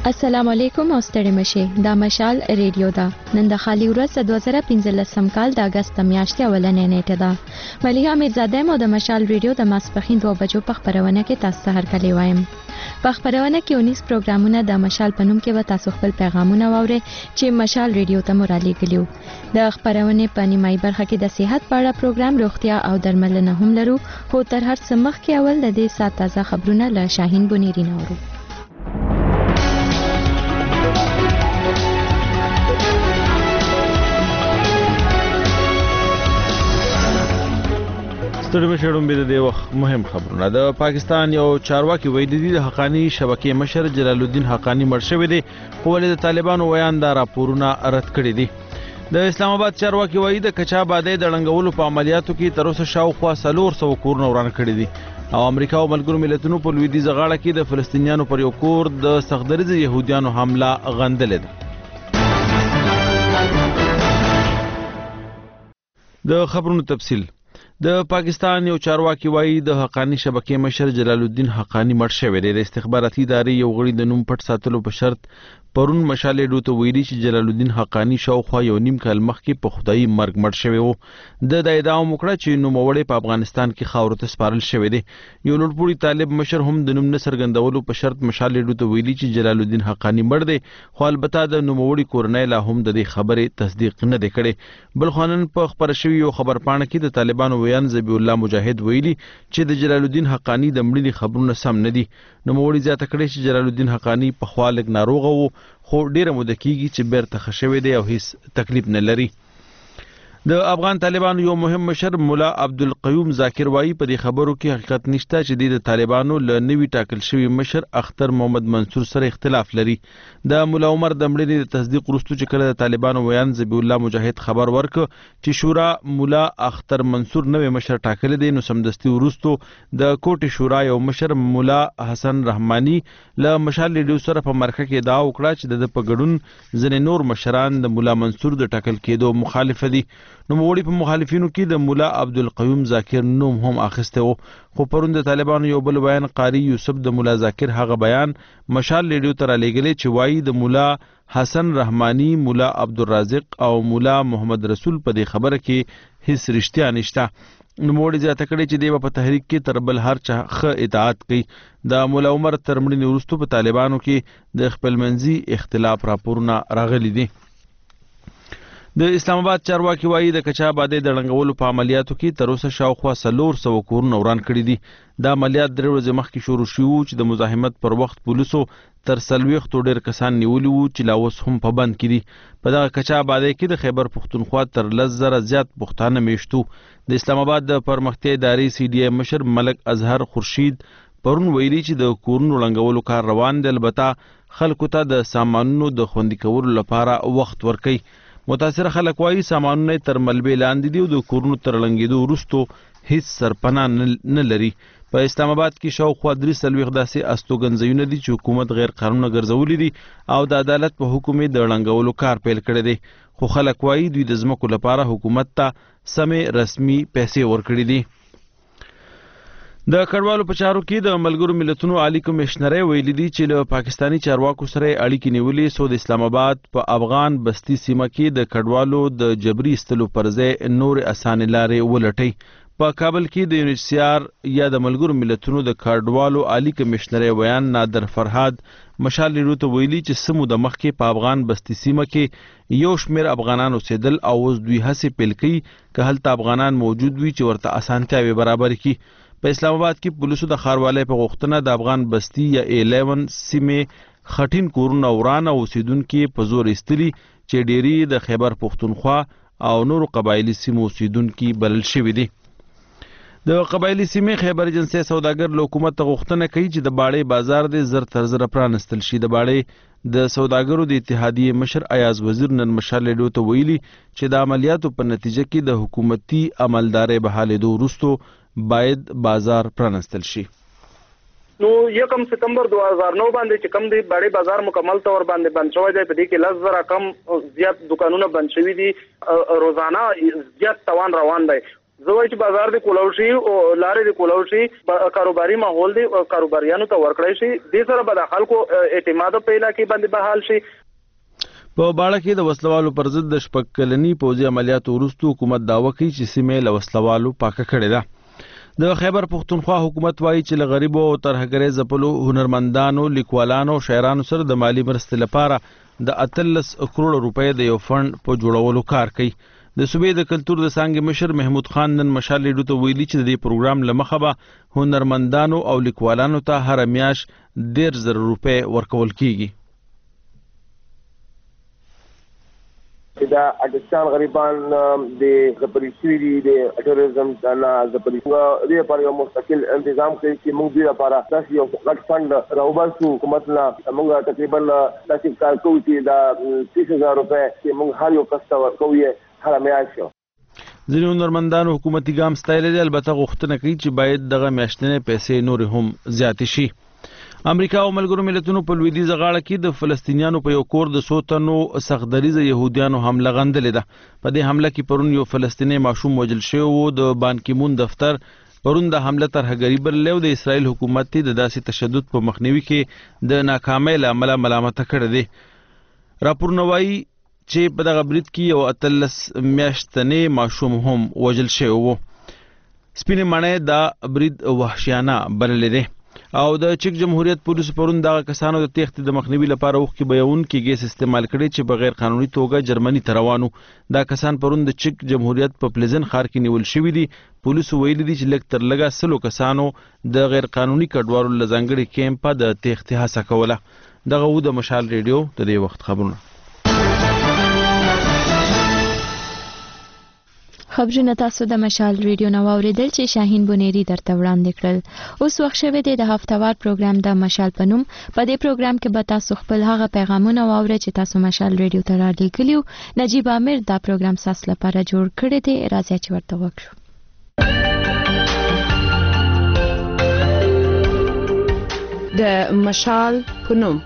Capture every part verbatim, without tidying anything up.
السلام علیکم او ستړي مشه دا مشال ریډیو دا نن د خالی ورځ دوه زره پنځلسم کال د اگست میاشتې اولنې نیټه ده مليحه میرزاده مو د مشال ریډیو د ماسپخین دوه بجو په خبرونه کې تاسو هر کله وایم په خبرونه کې اونیس پروګرامونه د مشال پنوم کې و تاسو خپل پیغامونه واورئ چې مشال ریډیو ته مورالي کلیو د خبرونه په نیمای برخه کې د صحت په اړه پروګرام روغتیا او درملنه هم لرو خو تر هر څه مخکې اول د دې سات تازه خبرونه له شاهین بونیری نورو ستړي مشرون به د وخت مهم خبرونه د پاکستان یو چارواکي وایي د حقانی شبکې مشر جلال الدین حقانی مړ شوی دی خو ولې د طالبانو ویان دا راپورونه رد کړي دي د اسلام آباد چارواکي وایي د کچا بادې د لنګولو په عملیاتو کې تر اوسه شاوخوا څلور سوه کورونه وران کړي دي او امریکا او ملګرو ملتونو په لویدیځه غاړه کې د فلسطینیانو پر یو کور د سختدریځه يهودانو حمله غندلې ده د خبرونو تفصیل د پاکستان یو چارواکي وایي د حقانی شبکې مشر جلال الدین حقانی مړ شوی دی د استخباراتي ادارې یو غړي د نوم پټ ساتلو په شرط پرون مشال ډو ته ویلي چې جلال الدین حقانی شاوخوا یو نیم کال مخکې په خدایي مرګ مړ شوی وو د د ادعا وکړه چې نوموړی په افغانستان کې خاورو ته سپارل شوی دی یو لوړپوړي طالب مشر هم د نوم نه څرګندولو په شرط مشال ډو ته ویلي چې جلال الدین حقانی مړ دی خو البته د نوموړي کورنۍ لا هم د دې خبرې تصدیق نه دی کړی بل خو نن په خبره شوي یو خبر پاڼه کې د طالبانو ویان ذبیح الله مجاهد ویلي چې د جلال الدین حقانی د مړینې خبرونه سم نه دي نوموړي زیاته کړې چې جلال الدین حقانی په خوا لږ ناروغه وو خو ډیره موده کیږي چې بیرته ښه شوی دی او هیڅ تکلیف نه لري د افغان طالبانو یو مهم مشر مولا عبدالقیوم ذاکر وایي په دې خبرو کې حقیقت نشته چې د طالبانو له نوي ټاکل شوي مشر اختر محمد منصور سره اختلاف لري د مولا عمر د مړینې د تصدیق وروسته چې کله د طالبانو ویان ذبیح الله مجاهد خبر ورکړ چې شورا مولا اختر منصور نوی مشر ټاکلی دی نو سمدستي وروسته د کوټې شورا یو مشر مولا حسن رحماني له مشال ریډیو سره په مرکه کې ادعا وکړه چې د په ګډون ځینې نور مشران د مولا منصور د ټاکل کېدو مخالفه دي نوموړي په مخالفینو کې د مولا عبدالقیوم ذاکر نوم هم اخیستی و خو پرون د طالبانو یو بل بیان قاری یوسف د مولا ذاکر هغه بیان مشال ریډیو ته رالیږلی چې وایي د مولا حسن رحماني مولا عبدالرازق او مولا محمد رسول په دې خبره کې هیڅ رښتیا نشته نوموړي زیاته کړې چې دی په تحریک کې تر بل هر چا ښه اطاعت کوي د مولا عمر تر مړینې وروسته په طالبانو کې د خپلمنځي اختلاف راپورونه راغلي دي د اسلام آباد چارواکي وایي د کچا بادې د لنګولو په عملیاتو کې تر اوسه شاوخوا څلور سوه کورونه وران کړي دي دا عملیات درې ورځې مخکې شروع شوي وو چې د مزاحمت پر وخت پولیسو تر څلوېښتو ډېر کسان نیولي وو چې لا اوس هم په بند کې دي په دغه کچا بادې کې د خیبر پښتونخوا تر لس زره زیات پښتانه میشتو د اسلام آباد د پرمختیا ادارې سی ډي اي مشر ملک اظهر خورشید پرون ویلي چې د کورونو لنګولو کار روان دی البته خلکو ته د سامانونو د خوندي کولو لپاره وخت ورکوي متاثره خلک وایي سامانونه تر ملبې لاندې دي او د کورونو تر لنګېدو وروسته هیڅ سرپناه نه لري په اسلام آباد کې شاوخوا درې څلوېښت داسې استوګنځایونه دي چې حکومت غیر قانونه ګرځولي دي او د عدالت په حکم یې د ړنګولو کار پیل کړی دی خو خلک وایي دوی د ځمکو لپاره حکومت ته سمې رسمي پیسې ورکړي دي د کډوالو په چارو کې د ملګرو ملتونو عالی کمشنرۍ ویلي دي چې له پاکستانی چارواکو سره اړیکې نیولې سو د اسلام آباد په افغان بستی سیمه کې د کډوالو د جبري ایستلو پر ځای نور اسانه لارې ولټي په کابل کې د یونیسیار یا د ملګرو ملتونو د کډوالو عالی کمشنرۍ ویان نادر فرهاد مشال ریډیو ته ویلي چې سمو د مخکې په افغان بستی سیمه کې یو شمېر افغانان اوسېدل او اوس دوی هڅې پیل کوي که هلته افغانان موجود وي چې ورته اسانتیاوې برابرې کړي په اسلام آباد کې پولیسو د ښاروالۍ په غوښتنه د افغان بستی یا الیون سیمې خټین کورونه وران او اوسیدونکي په زور ایستلي چې ډیری د خیبر پښتونخوا او نورو قبایلي سیمو اوسیدونکي بلل شوي دي د قبایلي سیمې خیبر جنسي سوداګر له حکومت ته غوښتنه کوي چې د باړې بازار د زر تر زره پرانستل شي د باړې د سوداګرو د اتحادیې مشر ایاز وزیر نن مشال ریډیو ته ویلي چې د عملیاتو په نتیجه کې د حکومتي عملدارۍ بحالېدو وروسته باید بازار پرانستل شي نو یکم ستمبر دو هزار نو باندې چې کم دی باړې بازار مکمل طور باندې بند شوی دی په دې کې لس زره کم زیات دکانونه بند شوي دي روزانه زیات توان روان دی زوی چې بازار د کولاو شي او لارې د کولاو شي کاروباري ماحول دی او کاروباریانو ته ورکړی شي د سره به د خلکو اعتماد په علاقې باندې بحال شي. په باړه کې د وسلوالو پر ضد د شپږ کلني پوځي عملیاتو وروسته حکومت دعوه کوي چې سیمې له وسلوالو پاکه کړې ده. د خیبر پښتونخوا حکومت وایي چې له غریبو او ترهګرۍ ځپلو هنرمندانو، لیکوالانو او شاعرانو سره د مالی مرستې لپاره د اتلس کروڑ روپۍ د یو فند په جوړولو کار کوي. د صوبې د کلتور د څانګې مشر محمود خان نن مشال ریډیو ته ویلي چې د دې پروګرام له مخه به هنرمندانو او لیکوالانو ته هر میاشت ډېر زره روپۍ ورکول کیږي. دا اګستان غریبان د زپری شوی دي د ټوریزم نه زپری د لپاره یو مستقل تنظیم کوي چې موږ د لپاره داسې یو غټ فند راوباسو. حکومت نه موږ تقریبا داسې کار کوو چې دا تیس هزار روپۍ چې موږ هر یو کس ته ورکوو هر میاشت. ځینې هنرمندانو حکومتي ګام ستایلی دی، البته غوښتنه کوي چې باید دغه میاشتنۍ پیسې نورې هم زیاتې شي. امریکا او ملګرو ملتونو په لویدیځه غاړه کې د فلسطینیانو په یو کور د څو تنو سختدریزه یهودیانو حمله غندلې ده. په دې حمله کې پرون یو فلسطینی ماشوم وژل شوی و. د بان کی مون دفتر پرون د حمله ترهګري بللی او د اسرائیل حکومت د داسې تشدد په مخنیوي کې د ناکامۍ له امله ملامته کړې دی. راپورونه وایي چې په دغه برید کې یو اتلس میاشتنی ماشوم هم وژل شوی و. سپینې ماڼۍ دا برید وحشیانه بللی دی او د چک جمهوریت پولیسو پرون دغه کسانو د تېښتې د مخنیوي لپاره اوښکې بهیونکي ګیس استعمال کړي چې په غیر قانوني توګه جرمني ته روان وو. دا کسان پرون د چک جمهوریت په پلیزن ښار کې نیول شوي دي. پولیسو ویلي دي چې لږ تر لږه سلو کسانو د غیر قانوني کډوالو له ځانګړي کیمپه د تېښتې هڅه کوله. دغه و د مشال ریډیو د دې وخت خبرونه. خبرونه تاسو د مشال ریډیو نو اوریدل چې شاهین بونيري درته وړاندې کړل. اوس وخت شوی دی د هفتوار پروګرام د مشال په نوم. په دې پروګرام کې به تاسو خپل هغه پیغامونه واورئ چې تاسو مشال ریډیو ته رالیږلي. نجیب عامر دا پروګرام تاسو لپاره جوړ کړی دی. راځئ چې ورته وګورو. د مشال په نوم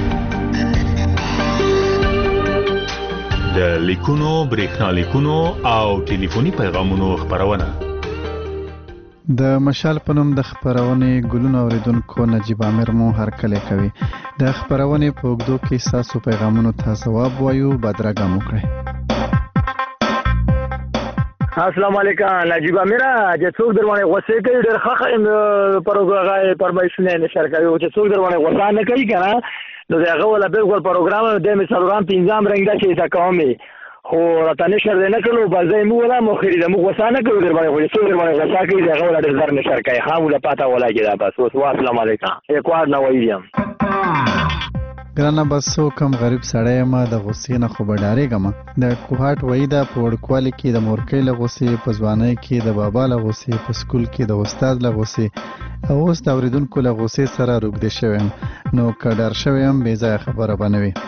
د لیکونو، برېښنا لیکونو او ټلیفوني پیغامونو خپرونه. د مشال په نوم د خپرونې ګلونو اوریدونکو نجیب عامر مو هرکلی کوي. د خپرونې په اوږدو کې ستاسو پیغامونو ته ځواب وایو. بدرګه مو کړئ. السلام علیکم نجیب عامر. چې څوک در باندې غوسې کوي ډېر ښه پروګرام پرمیشن نشر کوي او چې څوک در باندې غوسه نه کوي کنه نو دغه ولا بالکل پروګرام د مسلمان پنځم رنګ د چې تکومي خو راته نشر نه کړو په ځای مو ولا مو خرید مو غوسه نه کوي در باندې خو څو در باندې غوسه کوي دغه ولا د زر نشر کوي خاموله پاته ولا کې دا بس. اوس السلام علیکم یکوار نو ویم ګرانه بس سو کم غریب سړی ما د غوسې نه خو به ډارېږم. د کوهاټ وایي دا په وړوکوالي کې د مورکۍ له غوسې، په ځوانۍ کې د بابا له غوسې، په سکول کې د استاد له غوسې او اوس د اورېدونکو له غوسې سره روږدی شوی یم. نو که ډار شوی یم بې ځایه خبره به نه وي.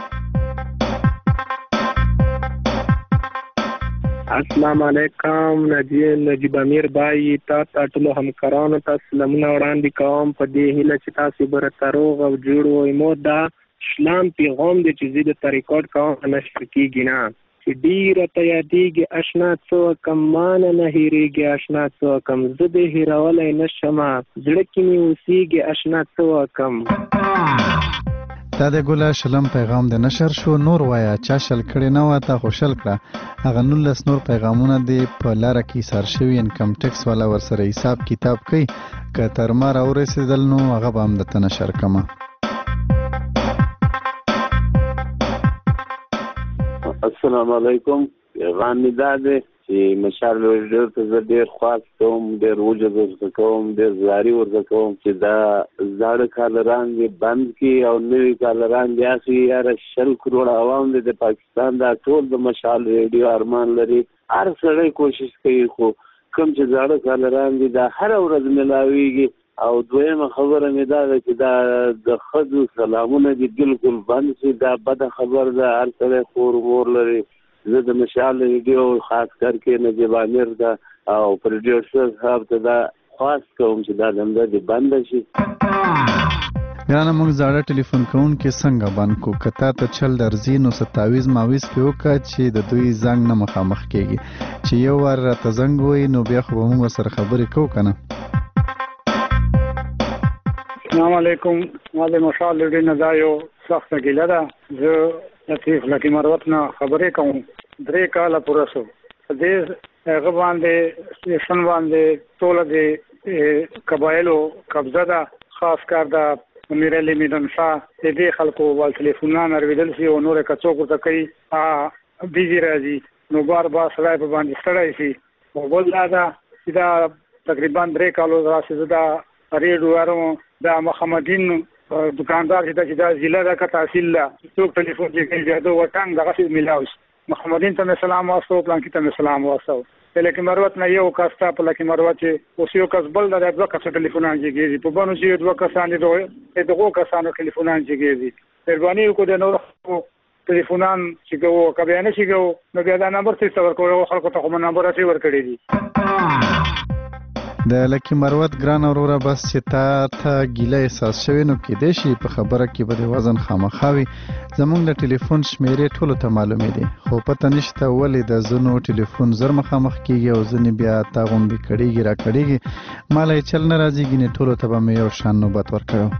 السلام علیکم نجیب امیر بای تا ټولو همکارانو ته سلامونه وړاندې کوم په دې هیله چې تاسو به روغ او جوړ وئ. مو دا اسلام پیغام دی چې زه د ریکارډ کوم نشر کیږي نه چې ډیره ته یادېږي اشنا څه کم مان نه هېرېږي اشنا څه کم زه دې هېرولی نه شم زړه کې مې اوسېږي اشنا څه کم. دا د ګله شلم پیغام د نشر شو. نور وایا چا شل کړي نه وه تا خو شل کړه. هغه نولس نور پیغامونه دې په لاره کې ایثار شوي انکم ټکس والا ورسره حساب کتاب کوي. که تر ما راورسېدل نو هغه به هم درته نشر کړمه. السلام علیکم. پیغام مې دا دی چې مشال ریډیو ته زه ډېر خواست کوم، ډېر وجد ورته کوم، ډېر زاري ورته کوم چې دا زاړه کالران دې بند کړي او نوي کالران دې اخلي. یاره شل کروړه عوام دی د پاکستان دا ټول د مشال ریډیو ارمان لري. هر سړی کوشش کوي خو کوم چې زاړه کالران دي دا هره ورځ ملاویږي. او دویمه خبره مې دا ده چې دا د ښځو سلامونه دي بالکل بند شي. دا بده خبر ده. هر سړی خور مور لري. زه د مشال ریډیو خاص کر کې نجیب عامر دا او پروډیوسر صاحب ته دا خواست کوم چې دا دنده دې بنده شي. ګرانه موږ زاړه ټلیفون کوونکي څنګه بند کو؟ که تا ته چل درځي نو ستاویز ماویز پې وکړه چې د دوی زنګ نه مخامخ کېږي چې یو وار راته زنګ ووهي نو بیا خو به موږ سره خبرې کوو که نه. السلام علیکم. ما د مشال لډي نه دا یو سخته ګیله ده. زه لطیف لکي مروت نه خبرې کوم. درې کاله پوره شو په دې هغه باندې سټیشن باندې ټوله د قبایلو قبضه ده. خاص کار د امیر علي میدان شاه د دې خلکو ول ټلیفونونه اورېدل شي او نور که څوک ورته کوي بیزي راځي نو بار بار سړی په باندې ستړی شي. او بل دا ده چې دا تقریبا درې کالو راسې زه دا ریډیو وایم دا محمدین دکاندار چې دا چې دا ضلع ده که تحصیل ده څوک ټلیفون چې کوي بیا د وټنګ دغسې میلاو شي. محمدین ته مې سلام واستو پلانکي ته مې سلام واستو. په لکي مروت نه یو کس ته په لکي مروت چې اوس یو کس بل د دوه کسو ټلیفونان جګېږي په بنو چې دوه کسان دي د دغو کسانو ټلیفونان جګېږي. مهرباني وکړو د نورو ټلیفونان چې کوو که بیا نه شي کوو نو بیا دا نمبر څه ورکوو خلکو ته خو مې نمبر اچې ورکړي دي. د لکي مروت ګران وروره بس چې تا ته ګیله احساس شوی نو کېدای شي په خبره کې به د وزن خامخا وي. زموږ د ټلیفون شمیرې ټولو ته معلومې دي خو پته نشته ولې د ځینو ټلیفون زر مخامخ کېږي او ځینې بیا تا غوندې کړېږي را کړېږي. ما له یې چل نه راځي ګینې ټولو ته به مې یو شان نوبت ورکړی.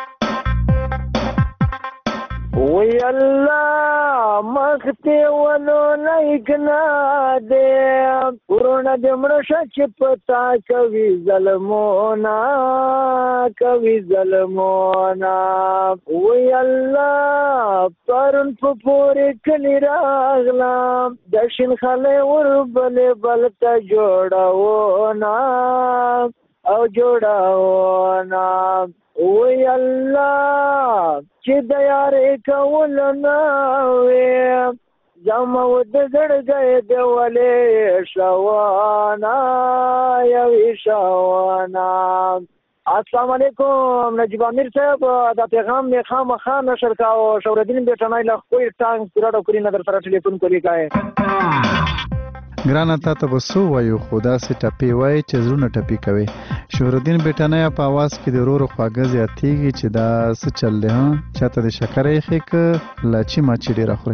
وی الله مختی ولو لیکنا دے ورونه دې مړه شه چې پتا کوي ظلمونا کوي ظلمونا. وی الله پرون په پورې کلی راغلم د شین خلې وربلې بل ته جوړاونا او جوړاونا. وی الله چې د یارې کول نه وې زما ود زړګی د ولې شوانا یوې شوانا. السلام علیکم نجیب امیر صاحب دا پیغام مې خامخا نشر کاوه. شورالدین بیټنۍ له خپل ټانک پوره ډوکري نه در سره ټلیفون کولی کای. ګرانه تا ته به څه ووایو خو داسې ټپې وایي چې زړونه ټپي کوي. شورالدین بیټنۍ په اواز کې د ورورو خواږه زیاتېږي چې دا څه چل دی ها چاته د شکر ایښې که لاچي ماچي ډېره خوري.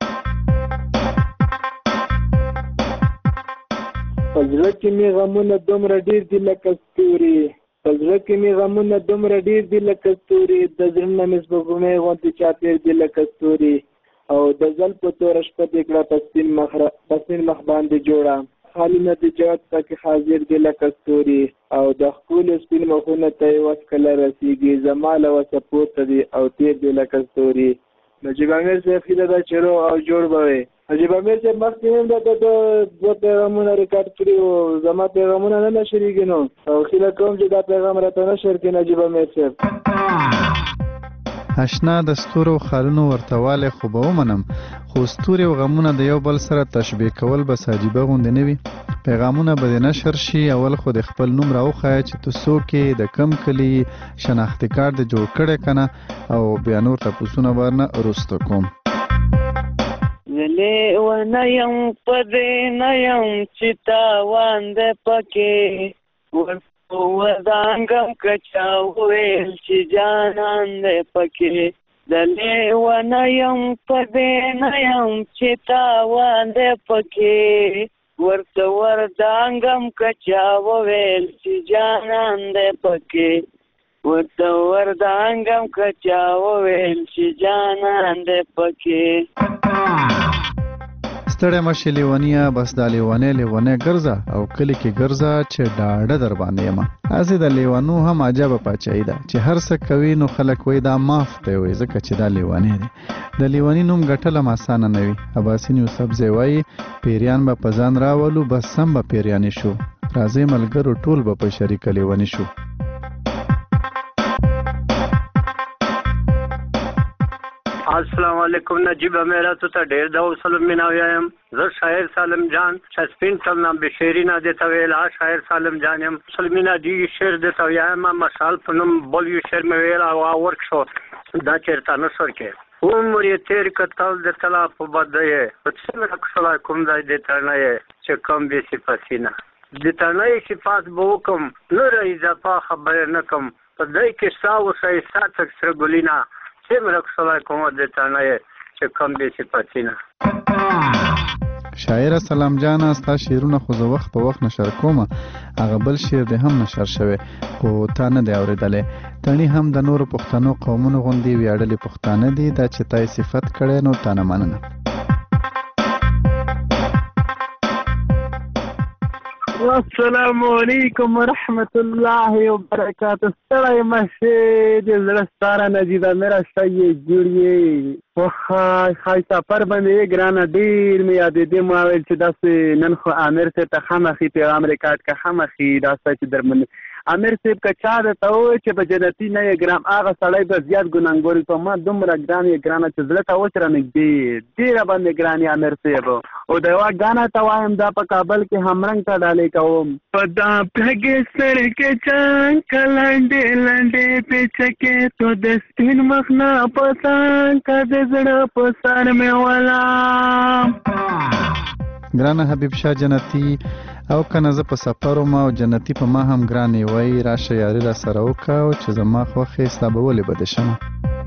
په زړه کې مې غمونه دومره ډېر دي لکه ستوري په زړه کې مې غمونه دومره ډېر دي لکه ستوري د زړه نه مې سپوږمۍ غوندې چاپېر دي لکه ستوري او د ځل په توره شپه دې کړه په سپین مخ په سپین مخ باندې جوړه حالونه د جوت پکې حاضر دي لکه ستوري او د ښکلو سپین مخونه ته یې وس کله رسېږي زما له وسه پورته دي او تېر دي لکه ستوري. نجیب امیر صاحب هیله ده چې روغ او جوړ به وي. نجیب امیر صاحب مخکې هم دا د دوه پیغامونه ریکارډ کړي وو زما پیغامونه نه نشرېږي نو او هیله کوم چې دا پیغام راته نشر کړي نجیب امیر صاحب. اشنا د ستورو خالونو ورتوالی خو به ومنم خو ستوري او غمونه د یو بل سره تشبیه کول بس عجیبه غوندې نه وي. پیغامونه به دې نشر شي اول خو د خپل نوم راوښایه چې ته څوک یې د کم کلي شناختي کارت دې جوړ کړی که نه او بیا نور تپوسونه ورنه وروسته کوم. زه لیونه یم په دې نه یم چې تاوان دی پکې ودانګم که چا وویل چې جانان دی پکې د لیونه یم په دې نه یم چې تاوان دی پکې ورته وردانګم که چا وویل چې جانان دی پکې ورته وردانګم که چا وویل چې جانان دی پکې. ستړی مشې لیونیه بس دا لیونی لیونی ګرځه او کلي کې ګرځه چې ډاډه در باندې یمه. هسې د لیونو هم عجبه پاچاهي ده چې هر څه کوي نو خلک وایي دا ماف دی وایي ځکه چې دا لیونی دی. د لیوني نوم ګټل هم اسانه نه وي. اباسین یوسفزی وایي پیریان به په ځان راولو بس سم به پیریانې شو راځئ ملګرو ټول به په شریکه لیوني شو. السلام علیکم نجیب امیر ته ته ډېر د حوصلو میناوی یم. زه شاعر سالم جان چې سپین ټلنا بشیري نه دې ته ویل شاعر سالم جان یم. سلمینا دی شعر دې ته وایم مشال په نوم بل یو شعر مې ویل او ورک شو دا چېرته نشر کې عمر یې تېر کتل د طلا په بده یې په څومره کښلی کوم ځای دې ترنه یې چې کم بې صفتي نه د ترنه یې صفات به وکم نوره اضافه خبرې نه کم په دی کې ستا اوسئ ستا تک سره ګلینه څومره کښلی کوم د ترنه یې چې کم بې صفتي نه. شاعر سلام جان استا شعرونه خو زه وخت په وخت نشر کوم هغه بل شعر دې هم نشر شوی خو تا نه دی اورېدلې تڼي هم د نورو پښتنو قومونو غوندې ویاړلي پښتانه دي دا چې تا یې صفت کړی نو تا نه مننه. السلام علیکم ورحمت الله وبرکاتہ. ستړی مشه د زړه ستاره نجیبه میرا شایې جوړیې وخای خای سفر باندې ګرانه ډیر مې یادې دې ما ویل چې داسې نن خو امیر صاحب ته خامخي پیغام ریکارډ که خامخي دا چې درمنې امیر صاحب که چا درته ووایي چې په جنتي نه یې ګرام هغه سړی به زیات ګناهګور وي په ما دومره ګران یې ګرانه چې زړه ته اوس رانږدې ډېره باندې ګران یې امیر صاحب او د یوه ګانا ته وایم دا په کابل کې همرنګ ته ډالۍ کوم په دا پهګې سړکې چانکه لنډې لنډې پیچکې تو د سپین مخ نه پسانکه د زړه په سر مې ولام. ګرانه حبیب شاه جنتي او کنه زه په سفر وم او جنتي په ما هم ګرانې وای راشه یاري را سره وکړه او چې زما خوښې ستا به ولې بده شمه.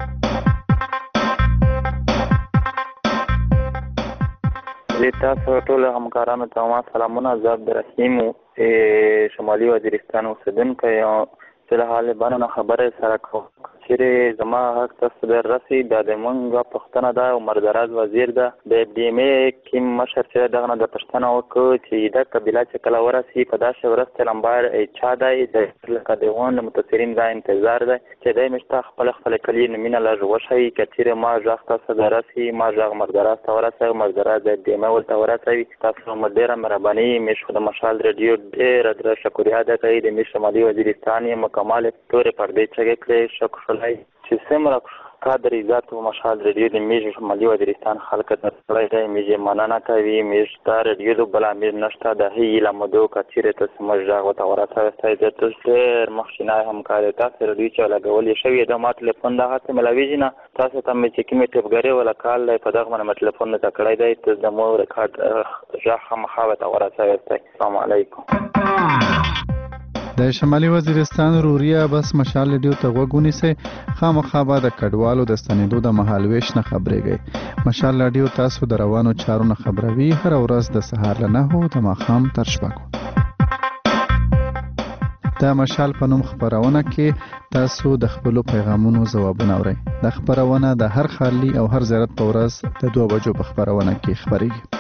تاسو ټول همکارانو ته ما سلامونه. زه عبدالرحیم شمالي وزیرستان اوسیدونکی یم. فی الحال بانو نه خبره سره کوم چیرې زما حق تاسو در رسي دا د مونږ پښتنه ده او مردراز وزیر ده د ډي ایم اې کیم مشر چې دغه نه د پښتنه وکړو چې دا قبیله چې کله ورسي په داسې ورځ ته لمبار چا دی د لکه د غون متاثرین دا انتظار دی چې دی مشته خپل خپل کلی نمینه لږ وښیي که چیرې ما غږ تاسو در رسي ما غږ مردراز ته ورسوي مردراز د ډي ایم اې ورته ورسوي تاسو مو ډېره مهرباني مې خو د مشال ریډیو ډېره درې شکریه ادا کوي د مې شمالي وزیرستان یې مکمل تورې پردې چغې کړې شکر چې څومره قدر عزت و مشال ریډیو د میږ شمالي وزیرستان خلک ته سړی دی میږ مننه کوي میږ تا ریډیو بله میږ نشته د هغې له مودو که چیرې تاسو موږ غږ ورته ورسوی زه تاسو ډېر مخکینی همکار یې تاسو ریډیو چې لګولې شوي د ما ټلیفون دغه څه ملاویږي نه تاسو ته مې چې کومې ټپګرې ولا کال دی په دغه باندې مې ټلیفون درته کړی دی تاسو د مو ریکارډ غږ خامخا ورته ورسوی السلام علیکم. د شمالي وزیرستان روریا بس مشال ریډیو ته غوږ ونیسئ خامخا به د کډوالو د ستنېدو د مهالویش نه خبرېږئ. مشال ریډیو تاسو د روانو چارو نه خبروي هره ورځ د سهار له نهو د ماښام تر شپږو. د مشال په نوم خپرونه کې تاسو د خپلو پیغامونو ځوابونه اورئ. دا خپرونه د هر خالي او هر زیارت په ورځ د دوه بجو په خپرونه کې خپرېږي.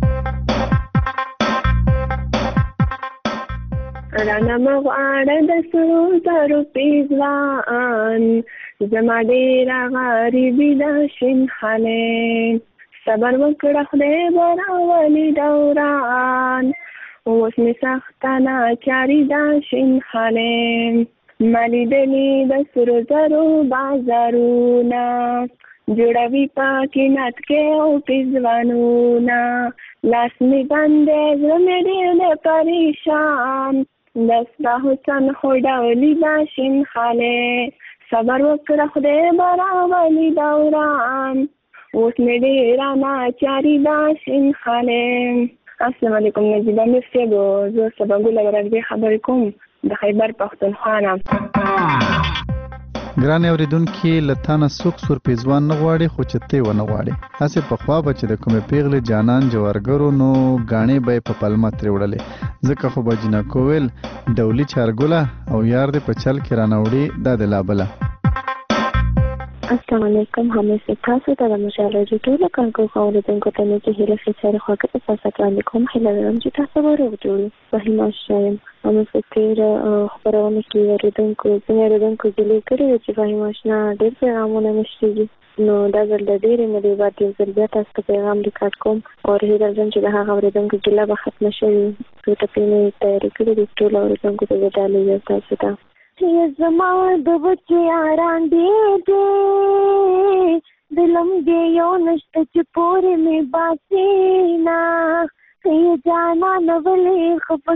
رانا مغواړه د سرو زرو پیزوان زما ډېره غریبي ده شین خالې صبر وکړه خدای به راولي دوران اوس مې سخته ناچاري ده شین خالې ما لیدلي د سرو زرو بازارونه جوړوي پاکې نتکې او پیزوانونه لاس مې بند دی زړه مې ډېر دی پریشان دستا حسن خو ډولي دا شین خالې صبر وکړه خدای به راولي دوران اوس مې ډېره ناچاري دا شین خالې. السلام علیکم نجیبه میر صاحب زه سباګوله ورږدې خبرې کوم د خیبر پښتونخوا نه. ګرانې اورېدونکي له تا نه څوک سور پیزوان نه غواړي خو چې ته یې ونه غواړې هسې پخوا به چې د کومې پیغلې جانان جوارګرو نو ګاڼې به یې په پلمه ترې وړلې ځکه خو به جینکو ویل ډولي چارګله او یار دې په چل کې رانه وړي دا د لابله. السلام علیکم همیشه تاسو ته د مشال ریډیو ټولو خلکو ښه اورېدونکو ته مې چې هیله فیچر خواږه احساسات وړاندې کوم هیله لرم چې تاسو به روغ جوړ فهیمه یم همېشه تېره خپرونه کې اورېدونکو ځینې اورېدونکو ګیلې کړې وې چې فهیمه اشنا ډېر پیغامونه مشتېږي نو دا ځل د ډېرې مودې بعد یو ځل بیا تاسو ته پیغام ریکارډ کوم او هیله لرم چې د هغه اورېدونکو ګیله به ختمه شوې څو ټپې مې تیارې کړې دي ټولو اورېدونکو ته زه ډالۍ یم تاسو ته چې زما د بچو یاران دې دې دلم دې یو نشته چې پورې مې باسي نه ای جانا نولې خفه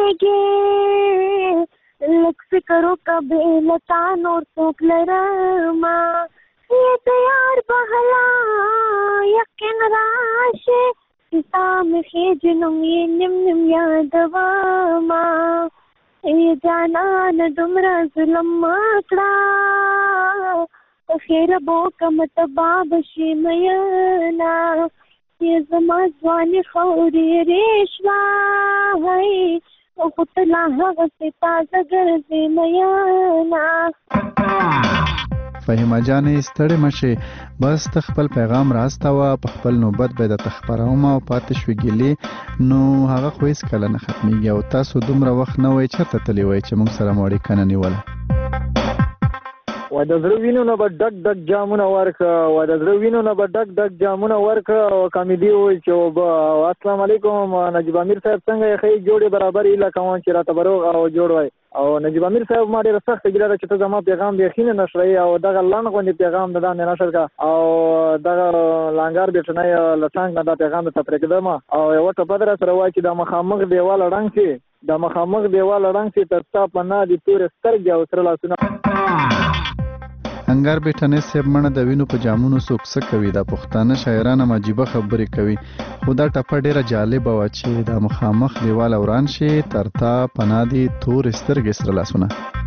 کېږې لږ فکر وکړه بې له تا نور څوک لرمه یې د یار بهلا یقین راشې چې ستا مې جنم یې نیم نیم یادومه ای جانان دومره ظلم مکړه په خیر به وکړم تباه به شي میینه یې زما ځواني خورې ریشوا هی خو ته لا هغسې تازه ګرځې میانه. فهیمه جانې ستړې مشې بس ته خپل پیغام راستوه په خپل نوبت به درته خپروم او پاتې شوې ګیلې نو هغه خو هېڅکله نه ختمېږي او تاسو دومره وخت نه وئ چېرته تللي وئ چې موږ سره مو اړیکه نه نیوله. و د زړه وینو نه به ډک ډک جامونه ورکړه و د زړه وینو نه به ډک ډک جامونه ورکړه او کامیډي وویل چې اوبه. السلام علیکم نجیب امیر صاحب څنګه یې ښې جوړې برابر هیله کوم چې راته به روغ او جوړ وای. او نجیب امیر صاحب ما ډېره سخته ګیله ده چې ته زما پیغام بیخي نه نشرئ او دغه لنډ غوندې پیغام د داندې نشر کړه او دغه لانګار بیټنۍ له څنګ نه دا پیغام درته پرېږدم او یوه ټپه در سره وایي چې دا مخامخ دیواله ړنګ شي دا مخامخ دیواله ړنګ شي تر ستا په نه دي تورې سترګې او سره لاسونه. انګار بیټنۍ صاحب مړه د وینو په جامونو څوک څه کوي دا پښتانه شاعران هم عجیبه خبرې کوي خو دا ټپه ډېره جالبه وه چې دا مخامخ دیوال وران شي تر تا پناه دي تورې سترګې سره لاسونه.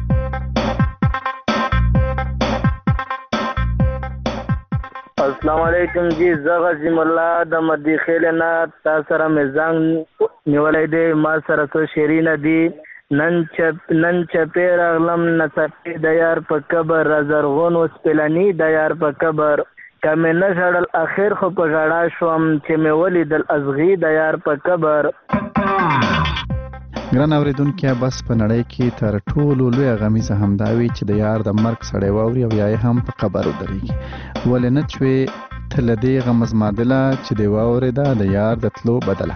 السلام علیکم جی زه غزیم الله د مدی خیل نه تا سره مې زنګ نیولی دی ما سره څو شیرینه دي نن چپ نن چپې راغلم نڅپې د یار په قبر را زرغون وسپلني د یار په قبر که مې نه ژړل اخر خو په ژړا شوم چې مې ولیدل ازغي د یار په قبر. ګران اورېدونکي بس په نړۍ کې تر ټولو لویه غمیزه همدا وي چې د یار د مرګ سړی واوري او یا یې هم په قبر ودرېږي ولې نه شوې ته له دې غم ازمادله چې دې واورېده د یار د تلو بدله.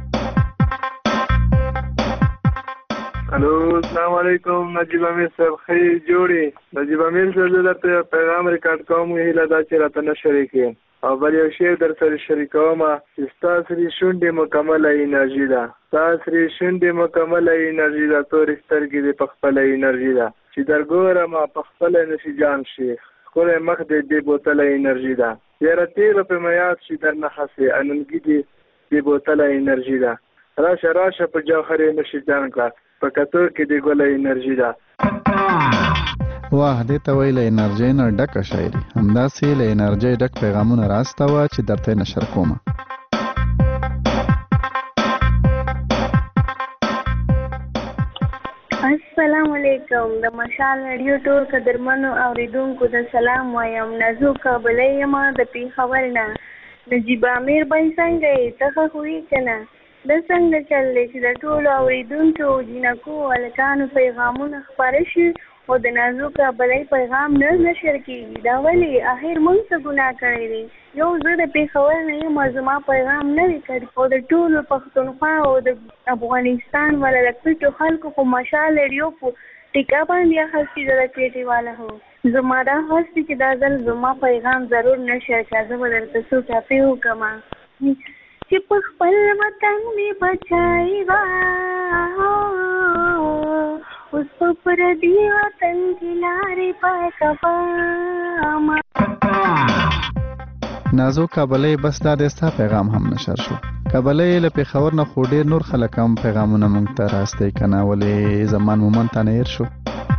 الو السلام علیکم نجیب امیر صاحب ښې جوړې نجیب امیر صاحب زه درته پیغام ریکارډ کوم هیله دا چې راته نه شریکې او بل یو شعر در سره شریکوم چې ستا سرې شونډې مکمله انرژي ده ستا سرې شونډې مکمله انرژي ده تورې سترګې دې په خپله انرژي ده چې در ګورم په خپله نشي جان شي ښکلی مخ دې دې بوتله انرژي ده یاره تېره پرې مې یاد شي در نه خسې اننګي دې دې بوتله انرژي ده راشه راشه په جوهر یې نشي جان کړه په کتور کې دی ګله انرژي ده. واه دې ته وایي له انرژۍ نه ډکه شاعري همداسې له انرژۍ ډک پیغامونه راستوه چې درته یې نشر کومه. السلام علیکم د مشال رادیو ټول قدرمنو اوریدونکو ته سلام وایم نازو کابلی یم د پېښور نه نجیب امیر بای څنګه یې ته ښه خو یې که نه د څنګه چل دی چې د ټولو اورېدونکو جینکو هلکانو پیغامونه خپاره شي او د نازو کابلی پیغام نه نشر کېږي دا ولې اخر موږ څه ګناه کړی دی یو زه د پېښور نه یم زما پیغام نه دی کړی او د ټولو پښتونخوا او د افغانستان والا د پټو خلکو خو مشال رادیو په ټیکه باندې اخیستي ده د پېټې والا هو زما دا هوس دی چې دا ځل زما پیغام ضرور نشر کړه زه به درته څو ټاپې وکړم چې په خپل وطن مې بچایي وه اوس په پردي وطن کې لارې پاکوم. نازو کابلی بس دا د ستا پیغام هم نشر شو کابلی له پېښور نه خو ډېر نور خلک هم پیغامونه موږ ته راستی که نه ولې زمان مومن ته نه هېر شو.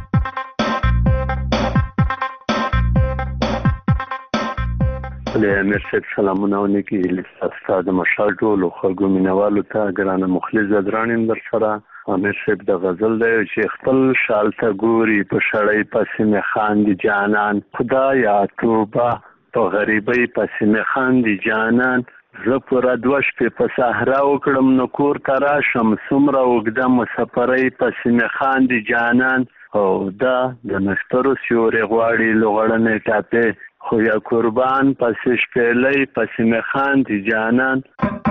د امیر صاحب سلامونه او نیکې ستا د مشال ټولو خلکو مینوالو ته ګرانه مخلص ځدران یم در سره. امیر صاحب د غزل دی چې خپل شال ته ګوري په شړۍ پسې مې خاندي جانان خدایا توبه په غریبۍ پسې مې خاندي جانان زه پوره دوه شپې په صحرا وکړم نو کور ته راشم څومره اوږده مسافرۍ پسې مې خاندي جانان او دا د نښترو سیورې غواړي لغړنې ټاپې خو یا قربان پسې شپېلۍ پسې مې خاندي جانان.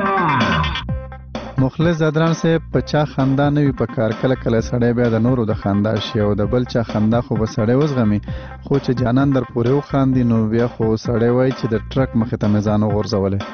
مخلص زدران صاحب په چا خندا نه وي په کار کله کله سړی بیا د نورو د خندا شي او د بل چا خندا خو به سړی وزغمي خو چې جانان در پورې وخاندي نو بیا خو سړی وایي چې د ټرک مخې ته مې ځان وغورځولی.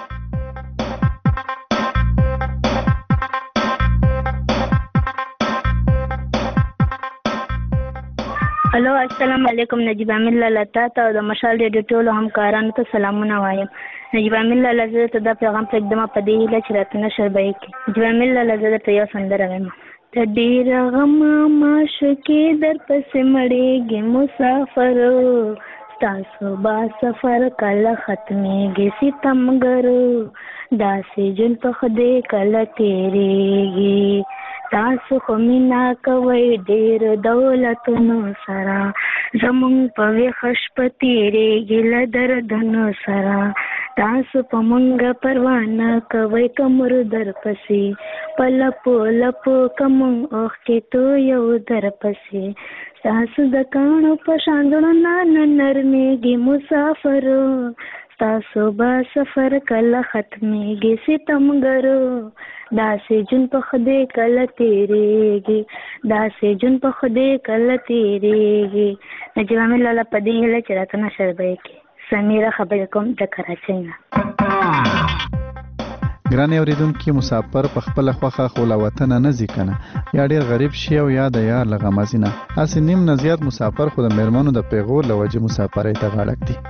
الو السلام علیکم نجیب امیر لاله تا ته او د مشال ریډیو ټولو همکارانو ته سلامونه وایم. نجیب امیر لاله زه ته دا پیغام پرېږدم په دې هیله چې راته نشر به یې کړي. نجیب امیر لاله زه درته یو سندره وایم ته ډېره غمه ماشکې در پسې مړېږې مسافرو تاسو با سفر کله ختمیږي ستمګرو داسې جون په خدای کله تیریږي تاسو خو مینا کوي ډېر دولتونو سره زمونږ په ویښش په تیریږي له دردونو سره تاسو په مونږ پروا نه کوئ کمر در پسې په لپو لپو کمون اوښکې تو یو در پسې تاسو د کاڼو په شان زړونه نه نرمېږي مسافرو تاسو به سفر کله ختمیږي ستمګرو داسې جون په خدای کله تیریږي داسې جون په خدای کله تیریږي نجیبه مې لاله په دې هیله چې راته نشر به یې کې سمیره خبرې کوم د کراچۍ نه ګرانې اورېدونکي مسافر په خپله خوښه خو له وطنه نه ځي که نه یا ډېر غریب شي او یا د یار له غمه ځي نه هسې نیم نه زیات مسافر خو د مېرمنو د پیغور له وجې مسافرۍ ته غاړک دي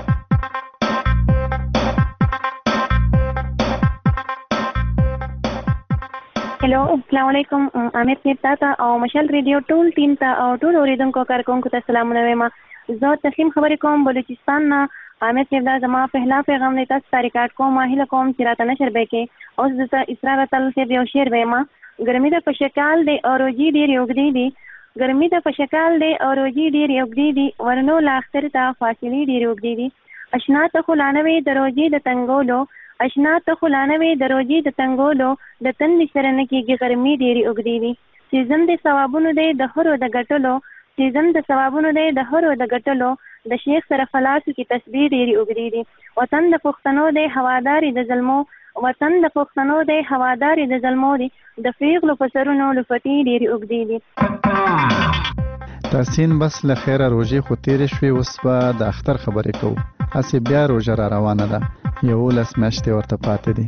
هلو السلام علیکم امیر صاحب تاته او مشال ریډیو ټول ټیم ته او ټول اورېدونکو کارکونکو ته سلامونه وایم زه تسلیم خبرې کوم بلوچستان نه امیر صاحب دا زما پهلا پیغام دی تاسو ته ریکارډ کوم هیله کوم چې راته نشر به کې اوس دلته اسرار تل صاحب یو شعر وایم ګرمي د په شکال دی او روجي ډېرې اوږدې دي ګرمي د په شکال دی او روجي ډېرې اوږدې دي ورنو لا اختر ته فاصلې ډېرې اوږدې دي اشنا ته خو لا نه وې د روجي د تنګولو اشنا ته خو لا نه وې د روجي د تنګولو د تندې سره نه کېږي ګرمي ډېرې اوږدې دي سیزن د ثوابونو دی د هرو د ګټلو سیزن د ثوابونو دی د هرو د ګټلو د شیخ سره خلاصو کې تسبیح ډېرې اوږدې دي وطن د پښتنو دی هوادارې د ظلمو وطن د پښتنو دی هوادارې د ظلمو دی د پیغلو په سرونو لفتې ډېرې اوږدې دي تحسین بس له خیره روژې خو تېرې شوې اوس به د اختر خبرې کوو هسې بیا روژه را روانه ده یولس میاشتې ورته پاتې دي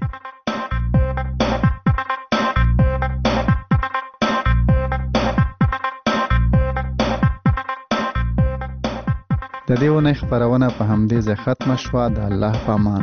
د دې اونۍ خپرونه په همدې ځای ختمه شوه د الله په امان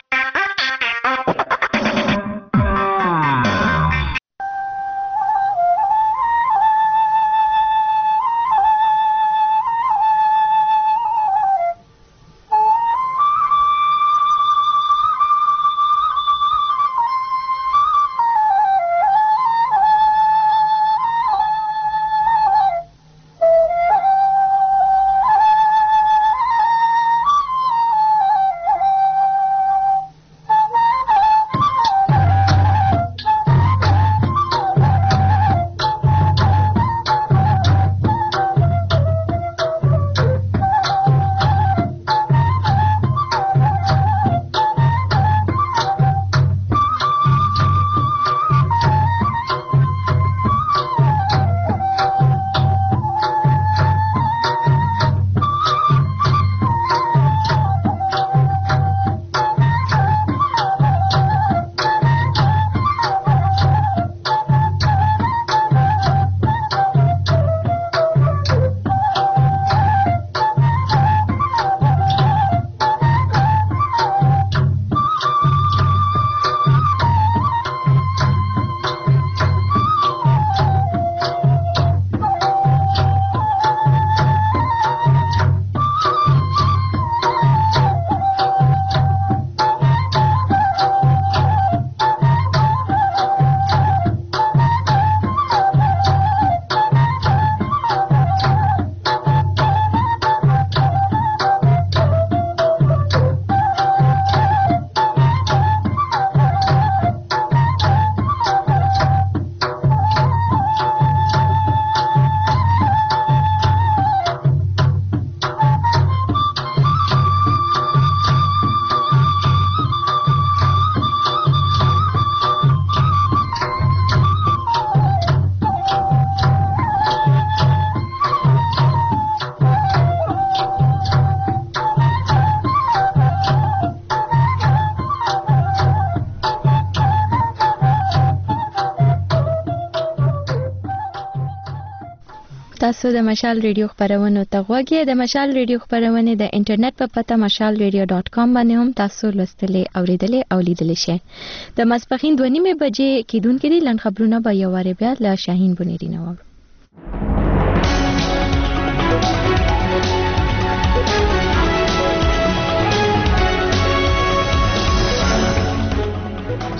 تاسو د مشال ریډیو خبرونه ته غوږی د مشال ریډیو خبرونه د انټرنیټ په پته مشال ریډیو ډاٹ کام باندې هم تاسو لوستلې اوریدلې او لیدلې شئ د ماسپخین دوه نیمه بجې کېدونکې دي لن خبرونه به یو واره بیا له شاهین بنيري نو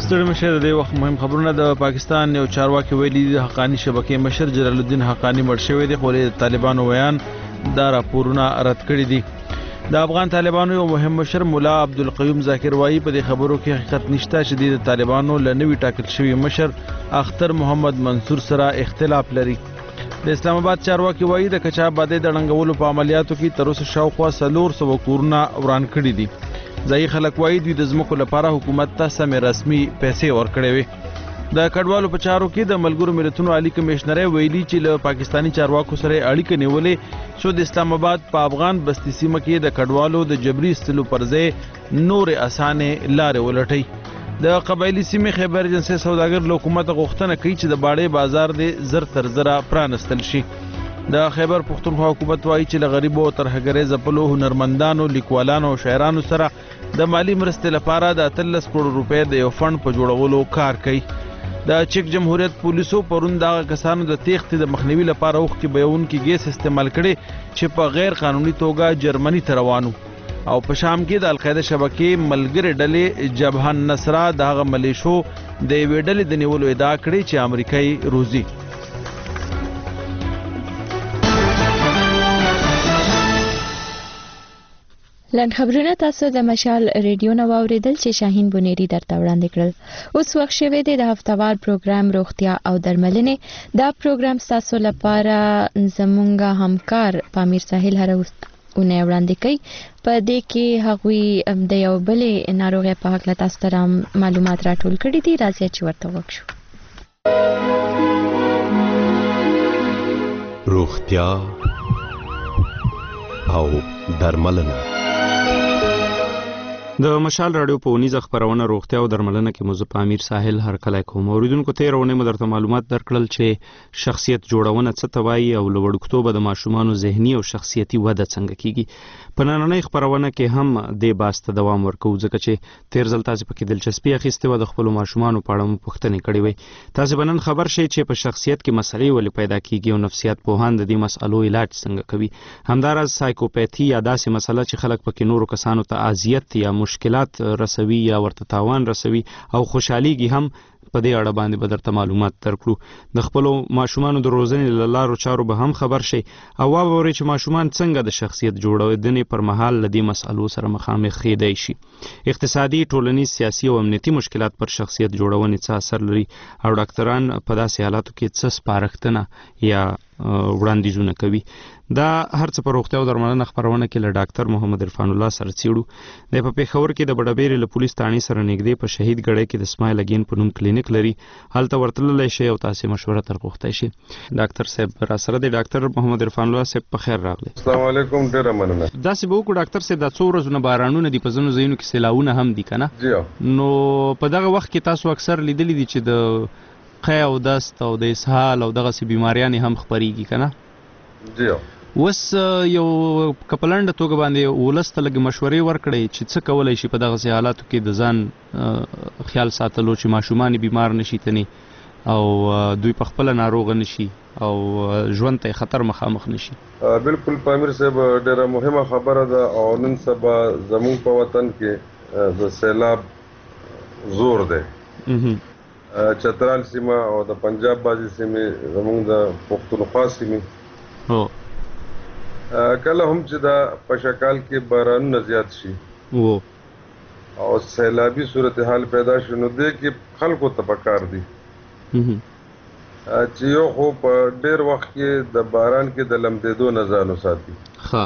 ستړي مشه د وخت مهم خبرونه. د پاکستان یو چارواکي ویلي د حقانی شبکې مشر جلال الدین حقانی مړ شوی دی، خو د طالبانو ویان دا راپورونه رد کړي دي. د افغان طالبانو یو مهم مشر مولا عبدالقیوم ذاکر وایي په دې خبرو کې حقیقت نشته چې د طالبانو له نوي ټاکل شوي مشر اختر محمد منصور سره اختلاف لري. د اسلام آباد چارواکي وایي د کچا بادې د ړنګولو په عملیاتو کې تر اوسه شاوخوا څلور سوه کورونه وران کړي دي. ځایي خلک وایي دوی د ځمکو لپاره حکومت ته سمې رسمي پیسې ورکړې وې. د کډوالو په چارو کې د ملګرو ملتونو عالی کمشنر ویلي چې له پاکستانی چارواکو سره اړیکه نیولې څو د اسلام آباد په افغان بستی سیمه کې د کډوالو د جبري ایستلو پر ځای نور اسانه لارې ولټي. د قبایلی سیمې خیبر ایجنسي سوداګر له حکومت غوښتنه کوي چې د باړې بازار د زر تر زره پرانستل شي. د خیبر پښتونخوا حکومت وایي چې له غریبو او ترهګرۍ ځپلو هنرمندانو، لیکوالانو او شاعرانو سره د مالی مرستې لپاره د اتلس کروڑ روپۍ د یو فند په جوړولو کار کوي. د چک جمهوریت پولیسو پرون دغه کسانو د تېښتې د مخنیوي لپاره اوښکې بهونکي ګیس استعمال کړي چې په غیر قانوني توګه جرمني ته روانو. او په شام کې د القاعده شبکې ملګرې ډلې جبهه النصره د هغه ملیشو د یوې ډلې د نیولو ادعا کړې چې امریکایي روزي. لنډ خبرونه تاسو د مشال ریډیو نو اوریدل چې شاهین بونيري درته وړاندې کړل. اوس وخت شوی دی د هفتوار پروګرام روغتیا او درملنې. دا پروګرام تاسو لپاره زمونږ همکار پامیر ساحل هر اونه وړاندې کوي. په دې کې هغوی د یو بلې ناروغۍ په حق له تاسو ته معلومات راټول کړي دي. راځي چې ورته وکړو. روغتیا او درملنه. د مشال رادیو په ونیزه خبرونه روغتیا او درملنه کې موضوع پامیر ساحل هر کله کوم اوریدونکو ته رونه مدرته معلومات درکړل چې شخصیت جوړونه څه ته وایي او لوړکتوبه د ماشومانو ذهني او شخصیتي وده څنګه کیږي. په نننۍ خبرونه کې هم د باسته دوام ورکو ځکه چې تیر ځل تاسو پکې دلچسپي اخیسته و د خپل ماشومانو په اړه پوښتنې کړې وي. تاسو بنن خبر شئ چې په شخصیت کې مسلې ولې پیدا کیږي او نفسیات پوهان د دې مسالو علاج څنګه کوي. همدارس سایکوپیتي یا داسې مسله چې خلک پکې نورو کسانو ته اذیت یا مشکلات رسوي یا ورته تاوان رسوي او خوشحاليږي هم په دې اړه باندې به درته معلومات درکړو. د خپلو ماشومانو د روزنې له لارو چارو به هم خبر شئ او واورئ چې ماشومان څنګه د شخصیت جوړونې پر مهال له دې مسالو سره مخامخ کېدای شي. اقتصادي، ټولنیز، سیاسي او امنیتي مشکلات پر شخصیت جوړونې څه اثر لري او ډاکټران په داسې حالاتو کې څه سپارښتنه یا وړاندیزونه کوي. دا هر څه په روغتیا او درملنه خبرونه کې له ډاکټر محمد عرفان الله سره څیړو. د په پیښور کې د بډبېرې له پولیس تانی سره نږدې په شهید ګړی کې د اسماعیل اگین په نوم کلینیک لري. هلته ورتللی شي او تاسو مشوره تر غوښتای شي. ډاکټر صاحب را سره دی. ډاکټر محمد عرفان الله صاحب په خیر راغلی. السلام علیکم. ډیر مننه. دا سی بو کو ډاکټر صاحب د څو ورځې بارانونه دی په ځینو ځایونو کې سیلاونه هم دي کنه. جی نو په دغه وخت کې تاسو اکثر لیدلی دي چې د قی او دست او د اسهال او دغه سي بیماریاں هم خبريږي کنه. جی وس یو کپلند توګه باندې ولسته لګ مشورې ورکړي چې څه کولای شي په دغه حالاتو کې د ځان خیال ساتلو چې ماشومان بیمار نشي تني او دوی په خپل ناروغ نشي او ژوند ته خطر مخامخ نشي. بالکل پامیر صاحب ډیره مهمه خبره ده او نن سبا زموږ په وطن کې د سیلاب زور ده. چترال سیمه او د پنجاب بازي سیمه زموږ د پښتونخوا سیمه هو کله هم چې دا پشکال کې باران زیات شي وو او سیلابي صورتحال پیدا شي نو دې کې خلکو ته پکار دي چې یو خو په ډېر وخت کې د باران کې د لمدېدو نه ځان وساتي. ښه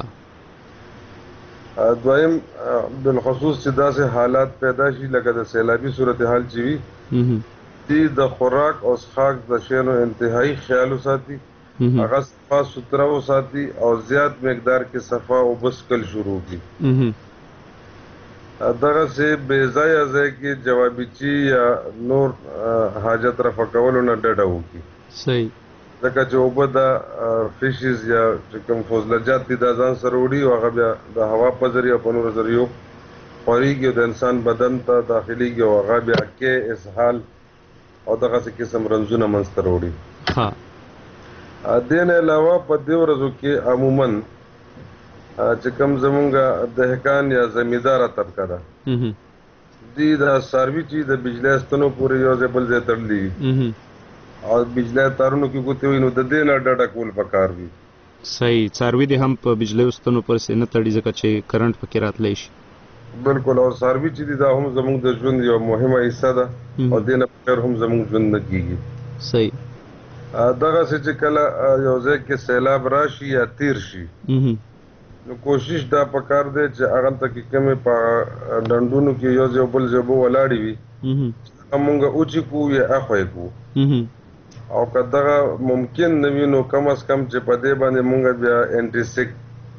دویم بالخصوص چې داسې حالات پیدا شي لکه د سیلابي صورتحال چې وي دې د خوراک او څښاک د شیانو انتهایی خیال وساتي، هغه صفا ستره وساتي او زیات مقدار کې صفا او بسکل شروع کړي. دغه سه بې ځایه ځای کې جوابي چی یا نور حاجت رفع کولو نه ډډه وکړي. صحیح. ځکه چې اوبه د فشز یا چې کوم فضلجات دي د ځان سره وړي او هغه بیا د هوا په ذریعه په نورو ذریعو خورېږي او د انسان بدن ته داخليږي او هغه بیا کې اسهال او دغه څه قسم رنځونه منځته راوړي. ها دین علاوه په دې ورځو کې عموما چې کوم زمونږ دهقان یا زمیندار طبقه ده دی دا ساروي چې د بجلی ستنو پورې یو ځای بل ځای تړلي او بجلی تارونو کې ګوتې وي نو د دې نه ډډه کول پکار وي. صحیح. څاروي دې هم په بجلی ستنو پورې نه تړي ځکه چې کرنټ پکې راتلی شي. بالکل. او ساروي چې دی دا هم زموږ د ژوند یو مهمه حصه ده او دې نه بغیر هم زموږ ژوند نه کېږي. صحیح. دغسې چې کله یو ځای کې سیلاب راشي یا تیر شي نو کوشش دا پکار دی چې هغلته کې کومې په ډنډونو کې یو ځای بل ځای اوبه ولاړې وي هغه مونږ اوچې کړو یا اخوی کړو او که دغه ممکن نه وي نو کم از کم چې په دې باندې مونږ بیا انټیسیک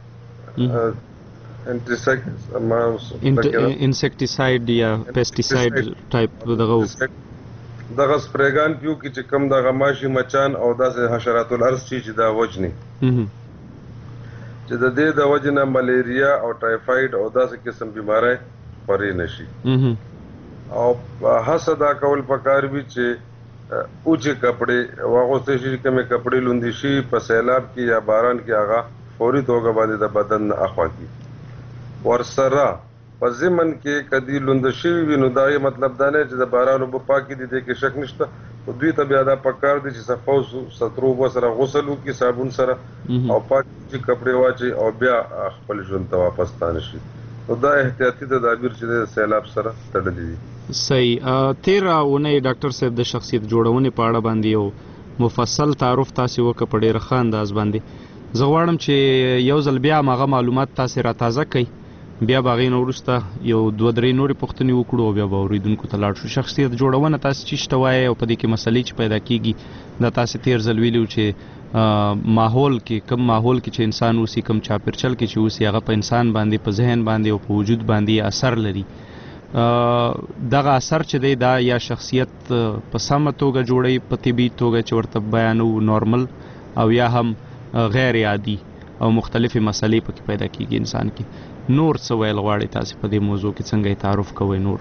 انسیکټیساید یا پیسټیساید ټایپ دغه دغه سپریګان پیو کې چې کم دغه ماشي مچان او داسې حشرات الارض چې دا وجني چې د دې د وجې نه ملیریا او ټایفاید او داسې قسم بیماری خورې نه شي. او هڅه دا کول پکار وي چې اوچې کپړې واغوستې شي، کومې کپړې لوندې شي په سیلاب کې یا باران کې هغه فوري توګه باندې د بدن نه اخوا کړي. ورسره په ضمن کې کدی لوند شوي وي نو دا یې مطلب دا نه چې د باران اوبه پاکې دي، دې کې شک نشته. خو دوی ته بیا دا پکار دي چې صفا سترو اوبو سره غسل وکړي صابون سره او پاک کپړې واچي او بیا خپل ژوند ته واپس ستانه شي. نو دا احتیاطي تدابیر چې د سیلاب سره تړلي دي. صحیح. تېره اونۍ ډاکټر صاحب د شخصیت جوړونې په اړه باندې یو مفصل تعارف تاسې وکړه په ډېره ښه انداز باندې. زه غواړم چې یو ځل بیا هماغه معلومات تاسې را تازه کړئ، بیا به هغې نه وروسته یو دوه درې نورې پوښتنې وکړو او بیا به اورېدونکو ته لاړ شو. شخصیت جوړونه تاسې چې شته وایئ او په دې کې مسلې چې پیدا کېږي دا تاسې تېر ځل ویلي وو چې ماحول کې کم ماحول کې چې انسان اوسي، کم چاپېرچل کې چې اوسي هغه په انسان باندې په ذهن باندې او په وجود باندې اثر لري. دغه اثر چې دی دا یا شخصیت په سمه توګه جوړوي په طبي توګه چې ورته بیانو نارمل، او یا هم غیر عادي او مختلفې مسلې پکې پیدا کېږي انسان کې. نور څه ویل غواړئ تاسې په دې موضوع کې څنګه یې تعارف کوئ؟ نور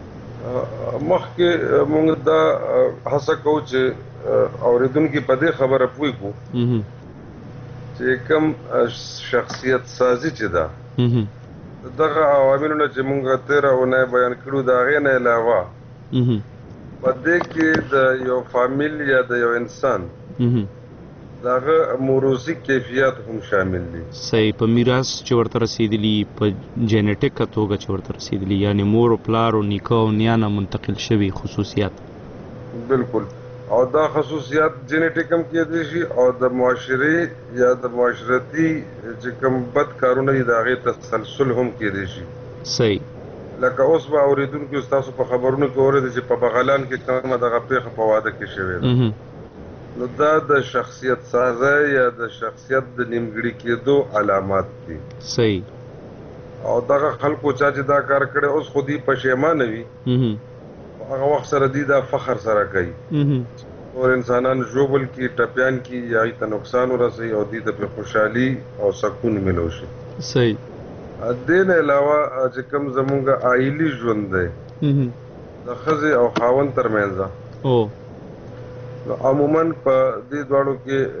مخکې موږ دا هڅه کوو چې اورېدونکي په دې خبره پوه کړو چې کوم شخصیت سازي چې ده دغه عواملو نه چې موږ تېره اونۍ بیان کړو د هغې نه علاوه په دې کې د یو فامیل یا د یو انسان دغه موروثي کیفیت هم شامل دي. صحیح. په میراث چې ورته رسېدلي، په جینیټیکه توګه چې ورته رسېدلي، یعنې مور او پلار او نیکه او نیا نه منتقل شوي خصوصیات. بالکل. او دا خصوصیات جینیټیک هم کېدای شي او د معاشرې یا د معاشرتي چې کوم بد کارونه دي د هغې تسلسل هم کېدای شي. صحیح. لکه اوس به اورېدونکي ستاسو په خبرونو کې اورېدل چې په بغلان کې کومه دغه پېښه په واده کې شوې ده، نو دا د شخصیت سازی یا د شخصیت د نیمګړي کېدو علامات دي. صحیح. او دغه خلکو چا چې دا کار کړی اوس خو دوی پښیمانه وي، هغه وخت سره دوی دا فخر سره کوي اور انسانان ژوبل کي ټپیان کي یا هغې ته نقصان ورسوي او دوی ته پرې خوشحالي او سکون ملو شي. صحیح. دې نه علاوه چې کوم زمونږ عائلي ژوند دی د ښځې او خاوند ترمنځ عموما په دې دواړو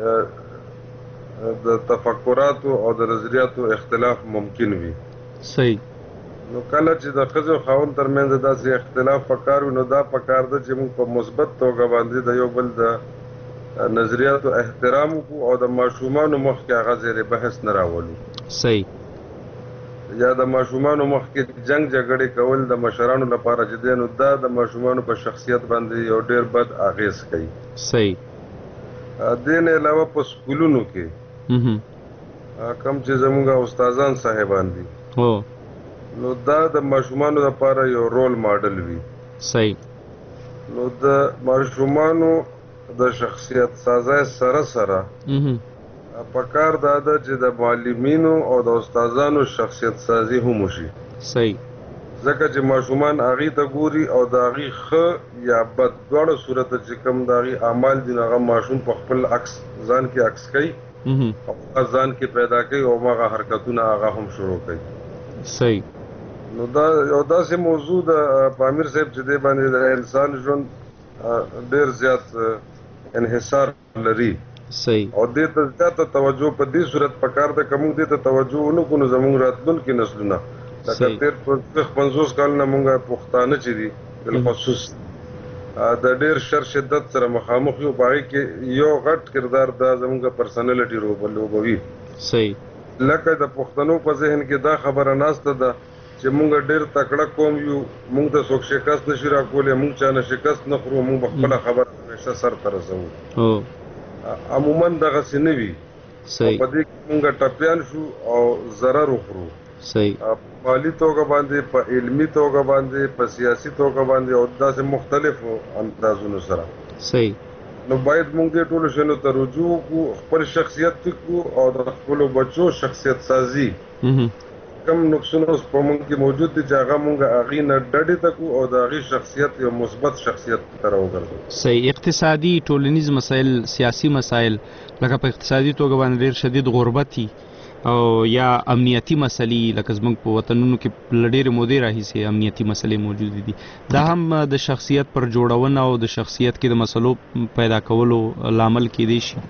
کې د تفکراتو او د نظریاتو اختلاف ممکن وي. صحیح. نو کله چې د ښځې او خاوند ترمنځ داسې اختلاف پکار وي نو دا پکار ده چې موږ په مثبت توګه باندې د یو بل د نظریاتو احترام وکړو او د ماشومانو مخکې هغه زیر بحث نه راولو. صحیح. یا د ماشومانو مخکې جنگ جګړې کول د مشرانو لپاره چې دی نو دا د ماشومانو په شخصیت باندې یو ډېر بد اغېز کوي. صحیح. دې نه علاوه په سکولونو کې کوم چې زموږ استادان صاحبان دي نو دا د ماشومانو لپاره یو رول ماډل وي. صحیح. نو د ماشومانو د شخصیت سازی سره سره پکار دا ده چې د معلمینو او د استادانو شخصیت سازي هم وشي. صحیح. ځکه چې ماشومان هغې ته ګوري او د هغې ښه یا بد دواړه صورته چې کوم د هغې اعمال دي نو هغه ماشوم په خپل عکس ځان کې عکس کوي او هغه ځان کې پیدا کوي او هغه حرکتونه هغه هم شروع کوي. صحیح. نو دا یو داسې موضوع ده په امیر صاحب چې دی باندې د انسان ژوند ډېر زیات انحصار لري. صحیح. او دې ته زیاته توجه په دې صورت پکار ده که موږ دې ته توجه ونه کړو نو زموږ راتلونکي نسلونه لکه تیر پنځوس کال نه مونږه پښتانه چې دي بالخصوص د ډېر شر شدت سره مخامخ یو باغی کې یو غټ کردار دا زمونږ پرسنالټي روبوي. صحیح. لکه د پښتنو په ذهن کې دا خبره ناسته ده چې مونږ ډېر تکړه قوم یو، مونږ ته څوک شکست نشي راکولی، مونږ چا نه شکست نه خورو، مونږ به خپله خبره همیشه سر ته رسوو. عموما دغسې نه وي. صحیح. په دې کې مونږ ټپیان شو او ضرر وخورو. صحیح. مالی توګه باندې، په علمي توګه باندې، په سیاسي توګه باندې او داسې مختلفو اندازونو سره. صحیح. نو باید موږ دې ټولو شیانو ته رجوع وکړو، خپل شخصیت وکړو او د خپلو بچو شخصیت سازي کم نقصونه اوس په موږ کې موجود دي چې هغه موږ هغې نه ډډې ته کړو او د هغې شخصیت یو مثبت شخصیت ته راوګرځو. صحیح. اقتصادي ټولنیز مسایل، سیاسي مسایل لکه په اقتصادي توګه باندې ډېر شدید غربت او یا امنیتي مسلې لکه زموږ په وطنونو کې له ډېرې مودې راهیسې امنیتي مسلې موجودې دي، دا هم د شخصیت پر جوړونه او د شخصیت کې د مسلو پیدا کولو لامل کېدی شي.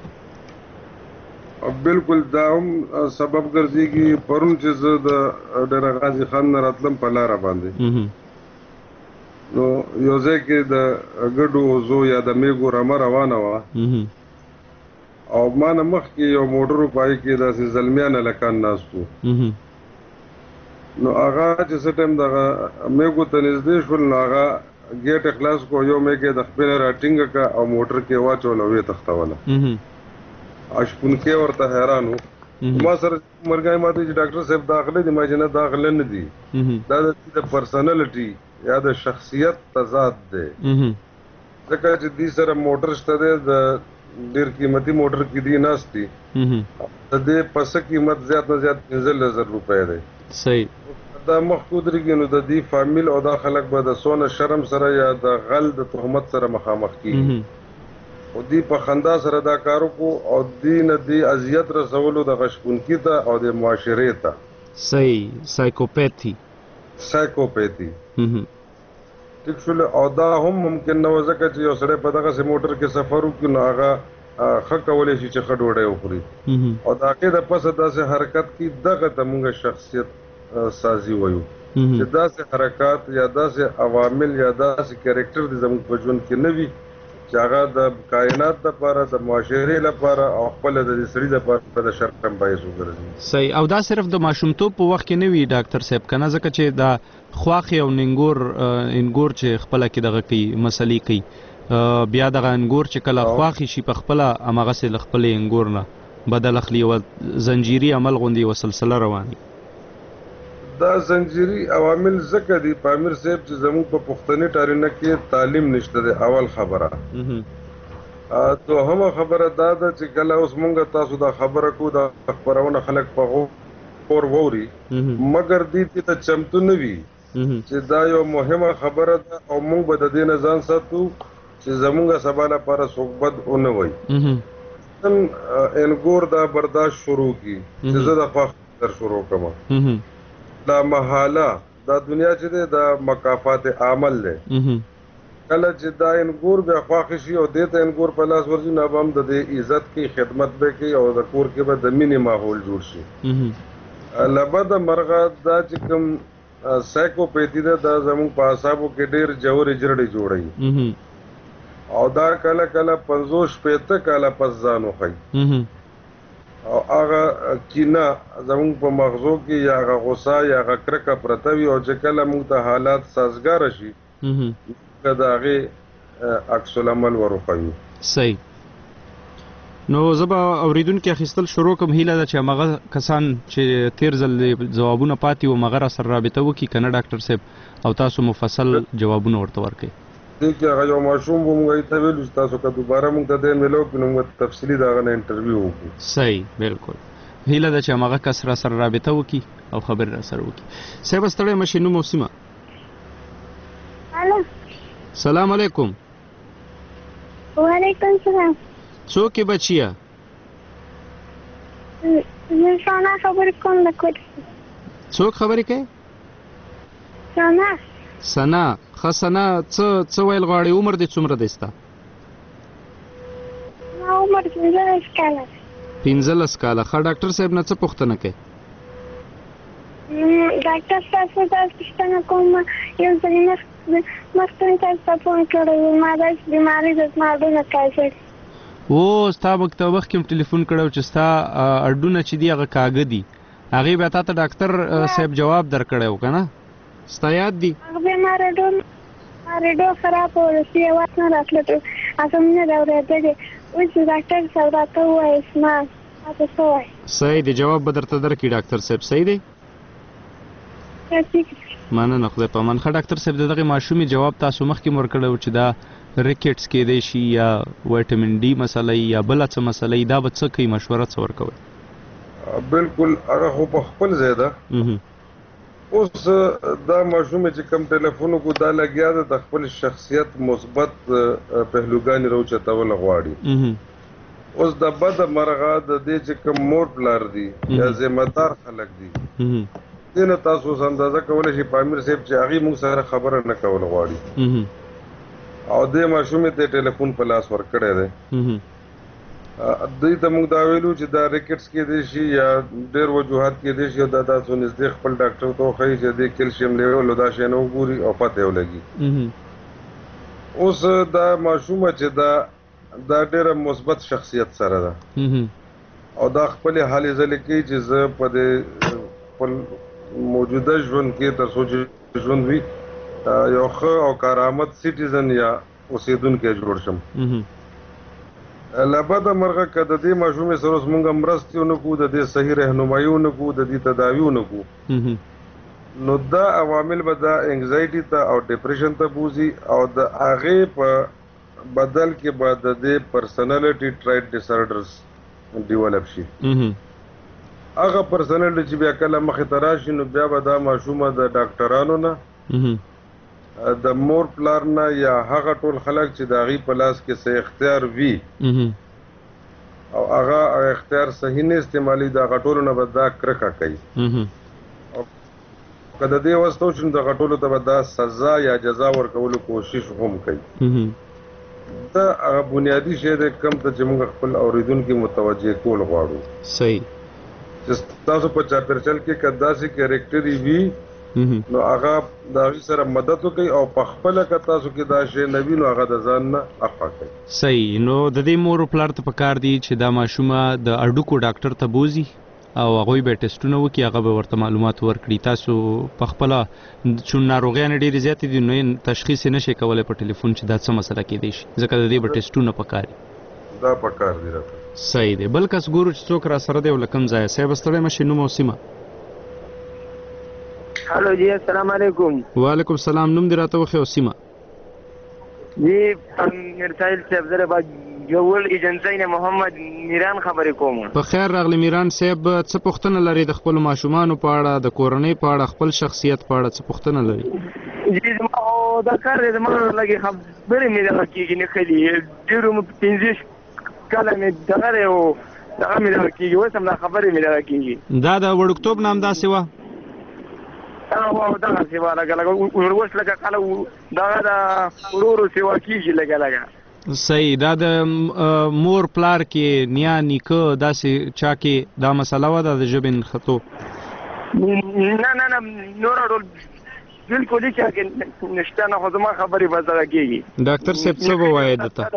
بالکل دا هم سبب ګرځېږي. پرون چې زه د ډېره غازي خان نه راتلم په لاره باندې، نو یو ځای کې د ګډو وزو یا د میږو رمه روانه وه او ما نه مخکې یو موټر پای کې داسې زلمیان هلکان ناست وو. نو هغه چې څه ټایم دغه میږو ته نږدې شول، نو هغه ګیټ یې خلاص کړو، یو میږ یې د خپله راټینګه کړه او موټر کې یې واچوله او ویې تښتوله. اشپونکي ورته حیران وو. ما سره مرګی ما ته چې ډاکټر صاحب داخله دي، ما چې نه داخله نه دي، دا د پرسنالټي یا د شخصیت تضاد دی. ځکه چې دې سره موټر شته دی، د ډېر قیمتي موټر کې دی ناست دي، د دې پسه قیمت زیات نه زیات پنځلس زره روپۍ دی. صحیح. دا مخکې ودرېږي نو د دې فامیل او دا خلک به د څونه شرم سره یا د غل د تهمت سره مخامخ کېږي. او دې په خندا سره دا کار وکړو او دې نه دې اذیت رسولو دغه شپونکي ته او د معاشرې ته. صحیح. سایکوپیتي. سایکوپیتي ټیک شول. او دا هم ممکن نه و ځکه چې یو سړی په دغسې موټر کې سفر وکړي نو هغه ښه کولی شي چې ښه ډوډۍ وخوري او د هغې د پسه داسې حرکت کې دغه ته موږ شخصیت سازي وایو چې داسې حرکات یا داسې عوامل یا داسې کرکټر دې زموږ په ژوند کې نه وي چې هغه د کائنات لپاره، د معاشرې لپاره او خپله د دې سړي لپاره د شرم باعث وګرځي. صحیح. او دا صرف د ماشومتوب په وخت کې نه وي ډاکټر صاحب، که نه ځکه چې دا خواښې او ننګور انګور چې خپله کې دغه کوي مسلې کوي، بیا دغه انګور چې کله خواښې شي په خپله هماغسې له خپلې انګور نه بدل اخلي، یوه زنجیري عمل غوندې یوه سلسله رواني. دا زنجیري عوامل ځکه دي په امیر صاحب چې زموږ په پښتني ټارینه کې تعلیم نشته دی. اول خبره. دوهمه خبره دا ده چې کله اوس مونږ تاسو دا خبره کوو، دا خپرونه خلک په غور واوري، مګر دې ته چمتو نه وي چې دا یو مهمه خبره ده او مونږ به د دې نه ځان ساتو چې زموږ سبا لپاره څوک بد ونه وایي. نن انګور دا برداشت شروع کړي چې زه د خواښ در شروع کړم. دا محاله دا دنیا چې دی دا مکافات عمل دی. کله چې دا انګور بیا خواښې شي او دې ته انګور په لاس ورځي، نو به هم د دې عزت کوي، خدمت به کوي او د کور کې به د مینې ماحول جوړ شي. له بده مرغه دا چې کوم سایکوپیتي ده دا زموږ په اعصابو کې ډېر ژورې جرړې جوړوي او دا کله کله پنځوس شپېته کاله پس ځان وښیي او هغه کینه زموږ په مغزو کې یا هغه غوسه یا هغه کرکه پرته وي او چې کله موږ ته حالات سازګاره شي که د هغې عکس العمل وروښیو. صحیح. نو زه به اورېدونکي اخیستل شروع کړم. هیله ده چې همغه کسان چې تېر ځل ځوابونه پاتې وو همغه راسره رابطه وکړي، که نه ډاکټر صاحب، او تاسو مفصل جوابونه ورته ورکړئ. دې کې هغه یو ماشوم به موږ ته ویلو چې تاسو که دوباره موږ ته دی میلاو کړو نو موږ تفصیلي د هغه نه انټرویو وکړو. صحیح. بالکل. هیله ده چې همغه کس راسره رابطه وکړي او خبرې راسره وکړي. صاحب ستړی مه شئ، نوم او سیمه. سلام علیکم. وعلیکم سلام. څوک یې بچیه؟ زه ثنا خبرې کوم له کوټې. څوک خبرې کوي؟ ثنا. ثنا. ښه ثنا، څه څه ویل غواړې؟ عمر دې څومره دی ستا؟ ما عمر پنځلس کاله. پنځلس کاله. ښه ډاکټر صاحب نه څه پوښتنه کوي؟ ډاکټر تاسو ته پوښتنه کوم یو ځل مخکې تاسو فون کړی ما د بیمارۍ د ماډونه کاږي او ستا مکتب وخت کې ټلیفون کړو چې ستا اډونه چې دی هغه کاږه دي هغه به تاسو ډاکټر صاحب جواب درکړیو کنه ستا یاد دی هغه بیمار اډون اډو خراب ورسي وخت نه راتلو اته مې دا ورته او چې ډاکټر صاحب راته وایي اسما تاسو وایي صحیح دی جواب به درته درکړي ډاکټر صاحب صحیح دی مننه خدای په امان ښه ډاکټر صاحب دغه ماشومي جواب تاسو مخکې ورکړو چې دا ریکټس کې دی شي یا وټامین ډي مسله یا بل څه مسله دا به څه کوي مشوره څه ورکوي بالکل هغه خو په خپل ځای ده اوس دا ماشوم چې کوم ټلیفون کو دا لګیا ده د خپل شخصیت مثبت پهلوګانی راوچتول غواړي اوس د بد مرغه د دې چې کوم مور پلار دي یا ذمہ دار خلک دي دینه تاسو اندازه کولای شي پامیر صاحب چې هغه موږ سره خبره نه کول غواړي او دې ماشوم ته ټلیفون په لاس ورکړی دی دوی ته موږ دا ویلو چې دا ریکټس کې دی شي یا ډېر وجوهات کې دی شي دا تاسو نږدې خپل ډاکټر ته وښایي چې د کیلشیم لیول دا شی نه وګوري او پته ولګي اوس دا ماشوم چې دا دا ډېره مثبت شخصیت سره ده او دا خپل حالې ځلې کوي چې زه په دې خپل موجوده ژوند کې تر څو چې ژوند وي یو ښه او کارآمد سټیزن یا اوسېدونکی جوړ شم له بده مرغه که د دې ماشومې سره اوس مونږ مرستې ونه کړو د دې صحیح رهنمایي ونه کړو د دې تداوي ونه کړو نو دا عوامل به دا انګزایټي ته او ډپریشن ته بوځي او د هغې په بدل کې به د دې پرسنالټي ټرایټ ډسارډرز ډیولپ شي هغه پرسنالټي چې بیا کله مخې ته راشي نو بیا به دا ماشومه د ډاکټرانو نه د مور پلار نه یا هغه ټول خلک چې د هغې په لاس کې څه اختیار وي او هغه اختیار صحیح نه استعمالي د هغه ټولو نه به دا کرکه کوي او که د دې وس ته وشي نو دغه ټولو ته به دا سزا یا جزا ورکولو کوشش هم کوي دا هغه بنیادي شی دی کوم ته چې موږ خپل اورېدونکي متوجه کول غواړو صحیح چې تاسو په چاپېرچل کې که داسې کیریکټري وي نو هغه د هغې سره مدد وکړي او په خپله که تاسو کې دا شی نه وي نو هغه د ځان نه عفا کوي صحیح نو د دې مور پلار ته پکار دي چې دا ماشومه د اډوکو ډاکټر ته بوزي او هغوی به ټیسټونه وکړي هغه به ورته معلومات ورکړي تاسو په خپله چون ناروغیانې ډېرې زیاتې دي نو تشخیص یې نشئ کولی په ټلیفون چې دا څه مسله کیدی شي ځکه د دې به ټیسټونه پکار دي دا پکار دي راته صحیح دی بل کس ګورو چې څوک را سره دی او له کوم ځایه صاحب ستړی مه شئ نوم او سیمه هلو جی السلام علیکم وعلیکم السلام نوم دې راته وښیه او سیمه جی میرسایل صاحب زه با جوول ایجنسی نه محمد میران خبرې کوم په خیر راغلی میران صاحب څه پوښتنه لري د خپلو ماشومانو په اړه د کورنۍ په اړه خپل شخصیت په اړه څه پوښتنه لري جی زما دا کار دی زما لږې خبرې مې دغه کېږي نه ښلي ډېرو مو پنځه کاله مې دغه دی او دغه مې دغه کېږي اوس هم دا خبرې مې دغه کېږي دا د وړکتوب نام داسې وه او دغه سیوا لږه لږه اوس لږه کله دغه د ورو ورو سیوا کېږي لږه لږه صحیح دا د مور پلار کې نیا نیکه داسې چا کې دا مسله وه دا د ژبې نښتو نه نه نه نوره ډول بالکل هېڅ چا کې نشته نه خو زما خبرې به دغه کېږي ډاکټر صاحب څه به وایې ده ته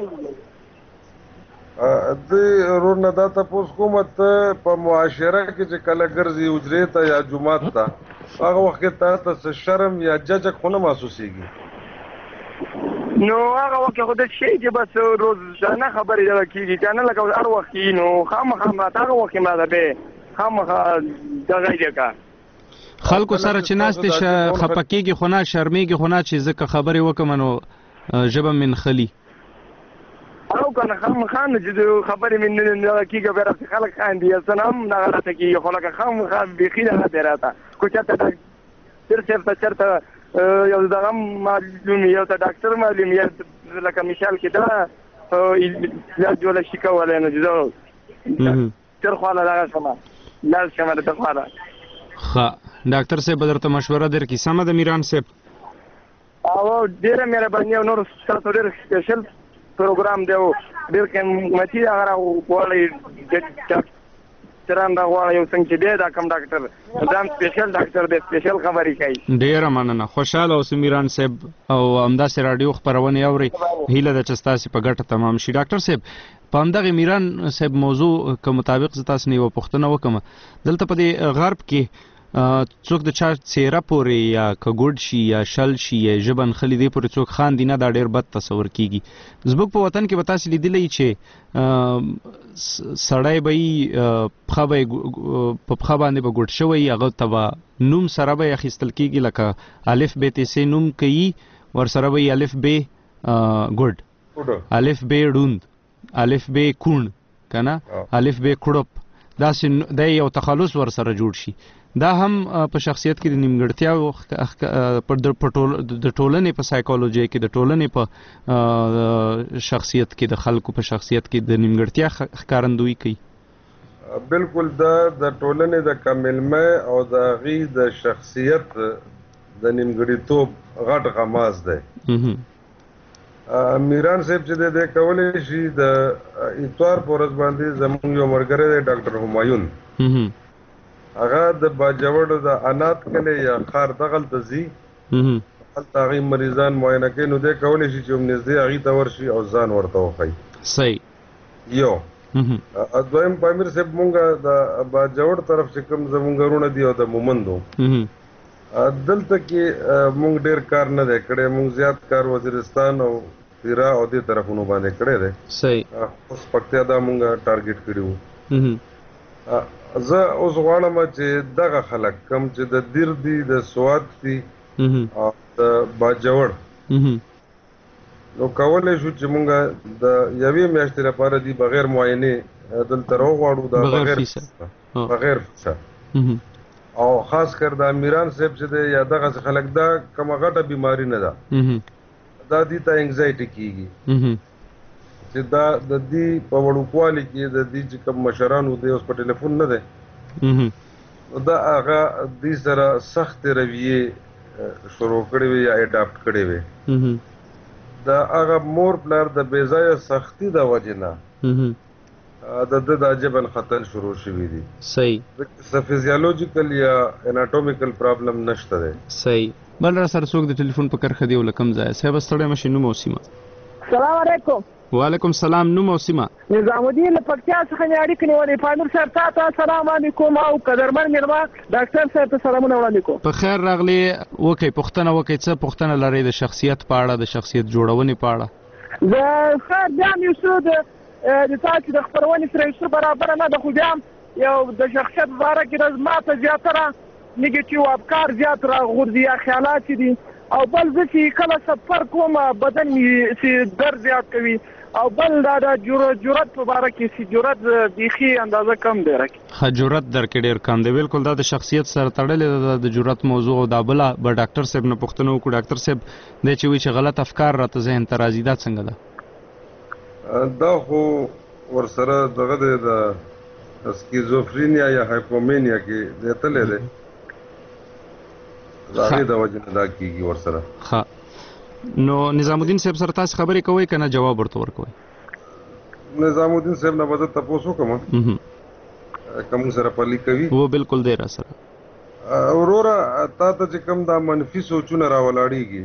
د رونه دا تپوس کوم ته په معاشره کې چې کله ګرځي حجرې ته یا جومات ته هغه وخت کې تا ته څه شرم یا ججک خو نه محسوسېږي نو هغه وخت کې خو داسې شی چې بس روزانه خبرې دغه کېږي که نه لکه هر وخت کېږي نو خامخا ماته هغه وخت کې ماته بې خامخا دغه یې که خلکو سره چې ناستې خفه کېږي خو نه شرمېږي خو نه چې زه که خبرې وکړم نو ژبه مې نښلي او که نه خامخا نو چې خبرې مې نه دغه کېږي بیا راته خلک خاندي څه نه هم دغه راته کېږي خو لکه خامخا بیخي دغه دی راته خو چېرته ډاکټر صاحب ته چېرته یو دغه معلوم یو ته ډاکټر معلوم یا لکه مثال کې دا علاج جوړه شي کولی نو چې زه تر خواله دغه شمه لاړ شمه د تر خواله ښه ډاکټر صاحب به درته مشوره درکړي سمه ده میران صاحب او ډېره مهرباني او نور ستاسو ډېر سپیشل پروګرام دی او ډېر قیمتي هغه راغواړئ احترام دا غواړم یو څنګه چې دی دا کم ډاکټر دا سپیشل ډاکټر دی سپیشل خبرې کوي. ډیره مننه. خوشاله اوسئ میران صاحب او همداسې راډیو خپرونې اورئ. هیله ده چې ستاسې په ګټه تمام شي. ډاکټر صاحب په همدغه میران صاحب موضوع که مطابق زه تاسو نه یوه پوښتنه وکړم، دلته په دې غرب کې څوک د چا څیره پورې یا که ګوډ شي یا شل شي یا ژبه نښلي دې پورې څوک خاندي نه، دا ډېر بد تصور کېږي. زموږ په وطن کې به تاسې لیدلی چې سړی به یې پښه به په پښه باندې به ګوډ شوی، هغه ته به نوم سره به یې اخیستل کېږي، لکه الف ب ت س نوم کوي، ورسره به یې الف ب ګوډ، الف ب ړوند، الف ب کوڼ، که نه الف ب کړوپ، داسې دا یو تخلص ورسره جوړ شي. دا هم په شخصیت کې د نیمګړتیاو د ټولنې په سایکولوژي کې، د ټولنې په شخصیت کې، د خلکو په شخصیت کې د نیمګړتیا ښکارندویي کوي. بالکل دا د ټولنې د کملمه او د هغې د شخصیت د نیمګړتوب غټ غماز دی. میران صاحب چې دی دی کولی شي د اتوار په ورځ باندې زموږ یو ملګری دی ډاکټر همایون، هغه د باجوړ د انات کلی یا خار دغلته ځي، هلته هغې مریضان معاینه کوي، نو دی کولی شي چې نږدې هغې ته ورشي او ځان ورته وښایي. صحیح. یو دویم پامیر صاحب مونږ د باجوړ طرف چې کوم زمونږ وروڼه دي او د مومندو دلته کې مونږ ډېر کار نه دی کړی، مونږ زیات کار وزیرستان او پیرا او دې طرفونو باندې کړی دی. صحیح. اوس پکتیا دا مونږ ټارګېټ کړي وو. زه اوس غواړم چې دغه خلک کم چې د دیر دي، د سوات دي او د باجوړ، نو کولی شو چې مونږ د یوې میاشتې لپاره دي بغیر معاینې دلته راوغواړو، دا بغیر فیسه بغیر فیسه. او خاص کر د امیران صاحب چې دی یا دغسې خلک، دا کومه غټه بیماري نه ده، دا دې ته انګزایټي کېږي چې دا د دې په وړوکوالي کې د دې چې کوم مشرانو دی اوس په ټلیفون نه دی، نو دا هغه دې سره سختې رویې شروع کړې وي یا اډاپټ کړې وي. د هغه مور پلار د بې ځایه سختي د وجې نه د ده د جبن خطر شروع شوي دي. صحیح. څه فزیالوجیکل یا اناټومیکل پرابلم نشته دی. صحیح. بل را سره څوک د ټلیفون په کرښه دی او له کوم ځایه؟ صاحب ستړی مه شئ، نوم او سیمه. سلام علیکم. وعلیکم السلام. نوم او سیمه؟ نظام الدین له پکتیا څخه مې اړیکې نیولې. پامیر صاحب تا ته سلام علیکم او قدرمن مېلمه ډاکټر صاحب ته سلامونه وړاندې کوم. په خیر راغلی. وکئ پوښتنه وکئ، څه پوښتنه لرئ د شخصیت په اړه، د شخصیت جوړونې په اړه؟ د خیر بیا مې یو څه د تا چې د خپرونې سره یو څه برابره نه ده، خو بیا یو د شخصیت په باره کې ما ته زیاتره نیګیټیو افکار زیات راغورځي یا خیالات دي، او بل زه چې کله سفر کوم بدن مې درد زیات کوي، او بل دا د جرأت په باره کې چې جرأت بیخي اندازه کم دی راکړي. ښه، جرأت درکې ډېر کم دی. بالکل دا د شخصیت سره تړلې ده د جرأت موضوع. او دا بله به ډاکټر صاحب نه پوښتنه وکړو. ډاکټر صاحب دی چې وایي چې غلط افکار راته ذهن ته راځي، دا څنګه ده؟ دا خو ورسره دغه دی د سکیزوفرینیا یا هایپومینیا کې دی تللی دی، د هغې د وجې نه دا کېږي ورسره. ښه، نو نظام الدین صاحب سره تاسې خبرې کوئ که نه جواب ورته ورکوئ؟ نظام الدین صاحب نه به زه تپوس وکړم که موږ سره پلي کوي. و بالکل دی را سره. وروره تا ته چې کوم دا منفي سوچونه راولاړېږي،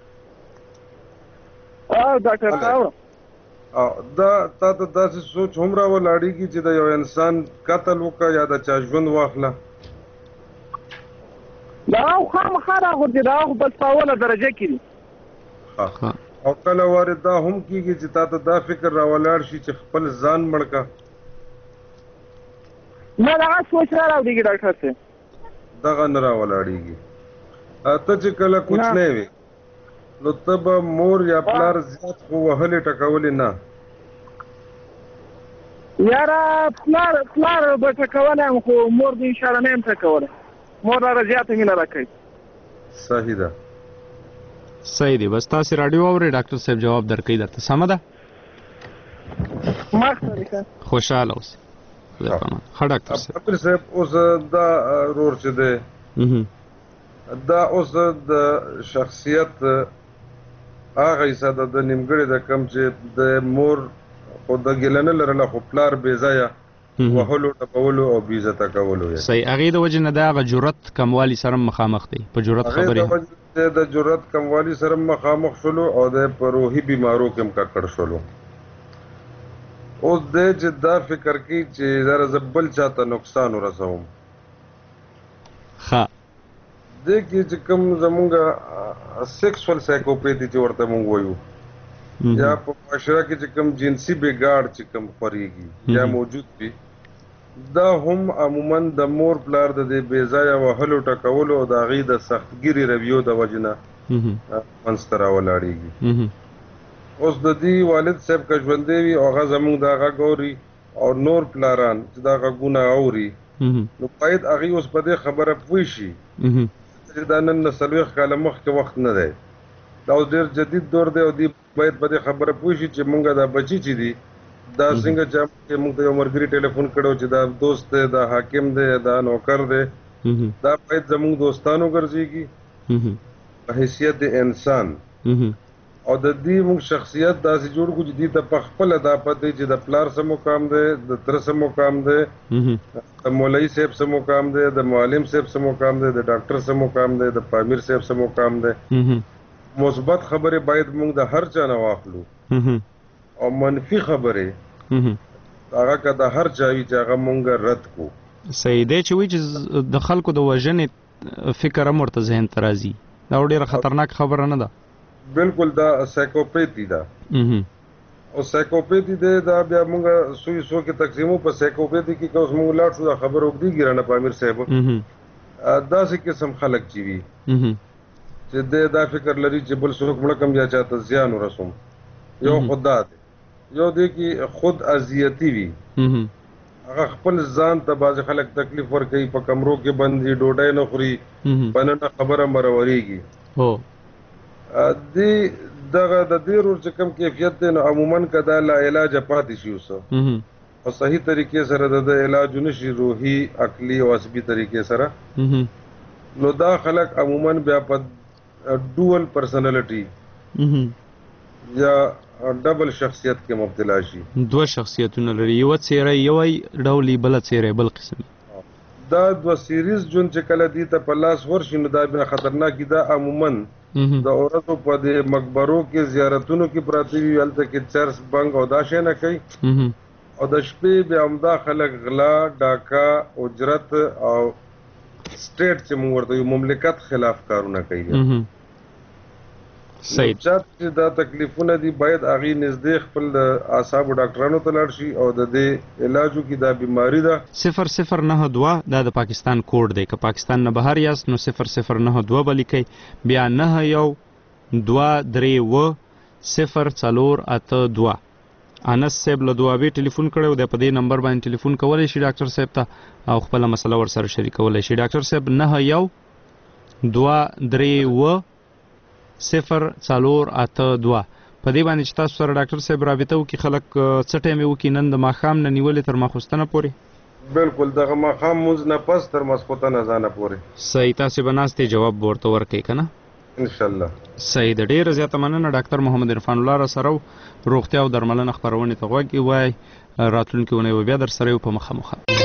ډاکټر صاحب دا تا ته داسې سوچ هم راولاړېږي چې د یو انسان قتل وکړه یا د چا ژوند واخله؟ دا خامخا راغورځي، دا خو بس په اوله درجه کې دي. او کله وارد دا هم کېږي چې تا ته دا فکر راولاړ شي چې خپل ځان مړ کړه؟ نه دغه سوچ نه راوړېږي ډاکټر صاحب، دغه نه راولاړېږي. ته چې کله کوچنی وې نو ته به مور یا پلار زیات خو وهلې ټکولې نه؟ یاره پلار پلار به ټکولی یم، خو مور به انشاءالله نه یم ټکولی. مور راره زیاته مینه راکوي. صحیح ده. صحیح دی. بس تاسې راډیو اورئ، ډاکټر صاحب جواب درکوي درته. سمه ده؟ خوشحاله اوسئ. ښه ډاکټر صاحب. ډاکټر صاحب اوس دا رور چې دی دا اوس د شخصیت هغه حصه ده د نیمګړې ده کوم چې د مور خو د ګیله نه لرله، خو پلار بې ځایه وهلو ټپولو او بې عزته کولو یې. صحیح. هغې د وجې نه د هغه جرأت کموالي سره مخامخ دی، په جرأت خبرې هغې د وجې د جرأت کموالي سره مخامخ شولو او د په روحي بیمارو کې هم ککړ شولو. اوس دی چې دا فکر کوي چې زره زه بل چاته نقصان ورسوم. ښه دې کې چې کوم زمونږ سیکسول سایکوپیتي چې ورته مونږ وایو یا په معاشره کې چې کوم جنسي بګاړ چې کوم خورېږي یا موجود وي، دا هم عموما د مور پلار د دې بې ځایه وهلو ټکولو او د هغې د سختګیري رویو د وجې نه منځته راولاړېږي. اوس د دې والد صاحب که ژوندی وي او هغه زموږ دا غږ اوري او نور پلاران چې دا غږونه اوري، نو باید هغې اوس په دې خبره پوه شي چې دا نن نه څلوېښت کاله مخکې وخت نه دی، دا اوس ډېر جدید دور دی او دوی باید په دې خبره پوه شي چې مونږ دا بچي چې دي دا څنګه چې مونږ ته یو ملګري ټلیفون کړی چې دا دوست دی، دا حاکم دی، دا نوکر دی، دا باید زموږ دوستان وګرځېږي په حیثیت د انسان او د دې مونږ شخصیت داسې جوړ کړو چې دې ته په خپله دا پته چې د پلار څه مقام دی، د تره څه مقام دی، د مولوي صاحب څه مقام دی، د معلم صاحب څه مقام دی، د ډاکټر څه مقام دی، د پامیر صاحب څه مقام دی. مثبت خبرې باید موږ د هر چا نه واخلو او منفي خبرې هغه که د هر چا وي چې هغه موږ رد کړو. صحیح دی چې وایي چې د خلکو د وژنې فکر هم ورته ذهن ته راځي، دا ډېره خطرناک خبره نه ده. بالکل دا سایکوپیتي ده او سایکوپیتي دی دا بیا موږ سوی سو کې تقسیمو په سایکوپیتي کې که اوس موږ لاړ شو دا خبره اوږدېږي رانه پامیر صاحب. داسې قسم خلک چې وي چې دی دا فکر لري چې بل څوک مړه کم یا چاته زیان ورسوم، یو خود دا دی. یو دی کې خود اذیتي وي، هغه خپل ځان ته بعضې خلک تکلیف ورکوي، په کمرو کې بند دي، ډوډۍ نه خوري، په ننه خبره مرورېږي. دې دغه د دې رور چې کوم کیفیت دی نو عموما که دا لا علاجه پاتې شي اوسه او صحیح طریقې سره د ده علاج ونشي روحي، عقلي او عصبي طریقې سره، نو دا خلک عموما بیا په ډول پرسنالټي یا ډبل شخصیت کې مبتلا شي. دوه شخصیتونه لري، یوه څیره یوی ډول بله څیره بل قسم. دا دوه سیریز جون چې کله دې ته په لاس ورشي نو دا بیا خطرناک دي. دا عموما د عورتو په دې مقبرو کې زیارتونو کې پراته وي، هلته کې چرس بنګ او دا شی نه کوي او د شپې بیا همدا خلک غلا، ډاکه، اجرت او سټیټ چې موږ ورته یو مملکت خلاف کارونه کوي. صحیح. چا چې دا تکلیفونه دي باید هغې نږدې خپل د اعصابو ډاکټرانو ته لاړ شي او د دې علاجو کې دا بیماري ده. صفر صفر نه دوه دا د پاکستان کوډ دی، که پاکستان نه بهر یاست نو صفر صفر نه دوه به لیکئ، بیا نه یو دوه درې اوه صفر څلور اته دوه. انس صاحب له دوابې ټلیفون کړی و، دی په دې نمبر باندې ټلیفون کولی شي ډاکټر صاحب ته او خپله مسله ورسره شریکولی شي. ډاکټر صاحب نه یو دوه درې اوه صفر څلور اته دوه په دې باندې چې تاسو سره ډاکټر صاحب رابطه وکړي، خلک څه ټایم یې وکړي نن د ماښام نه نیولې تر ماخوستنه پورې؟ بالکل دغه ماښام مونځ نه پس تر ماسخوتن اذانه پورې. صحیح. تاسې به ناستې جواب به ورته ورکوئ که نه؟ انشاءالله. صحیح ده. ډېره زیاته مننه ډاکټر محمد عرفان الله را سره و، روغتیا او درملنه خپرونې ته غوږ وای. راتلونکې اونۍ به بیا در سره یو په مخامخ.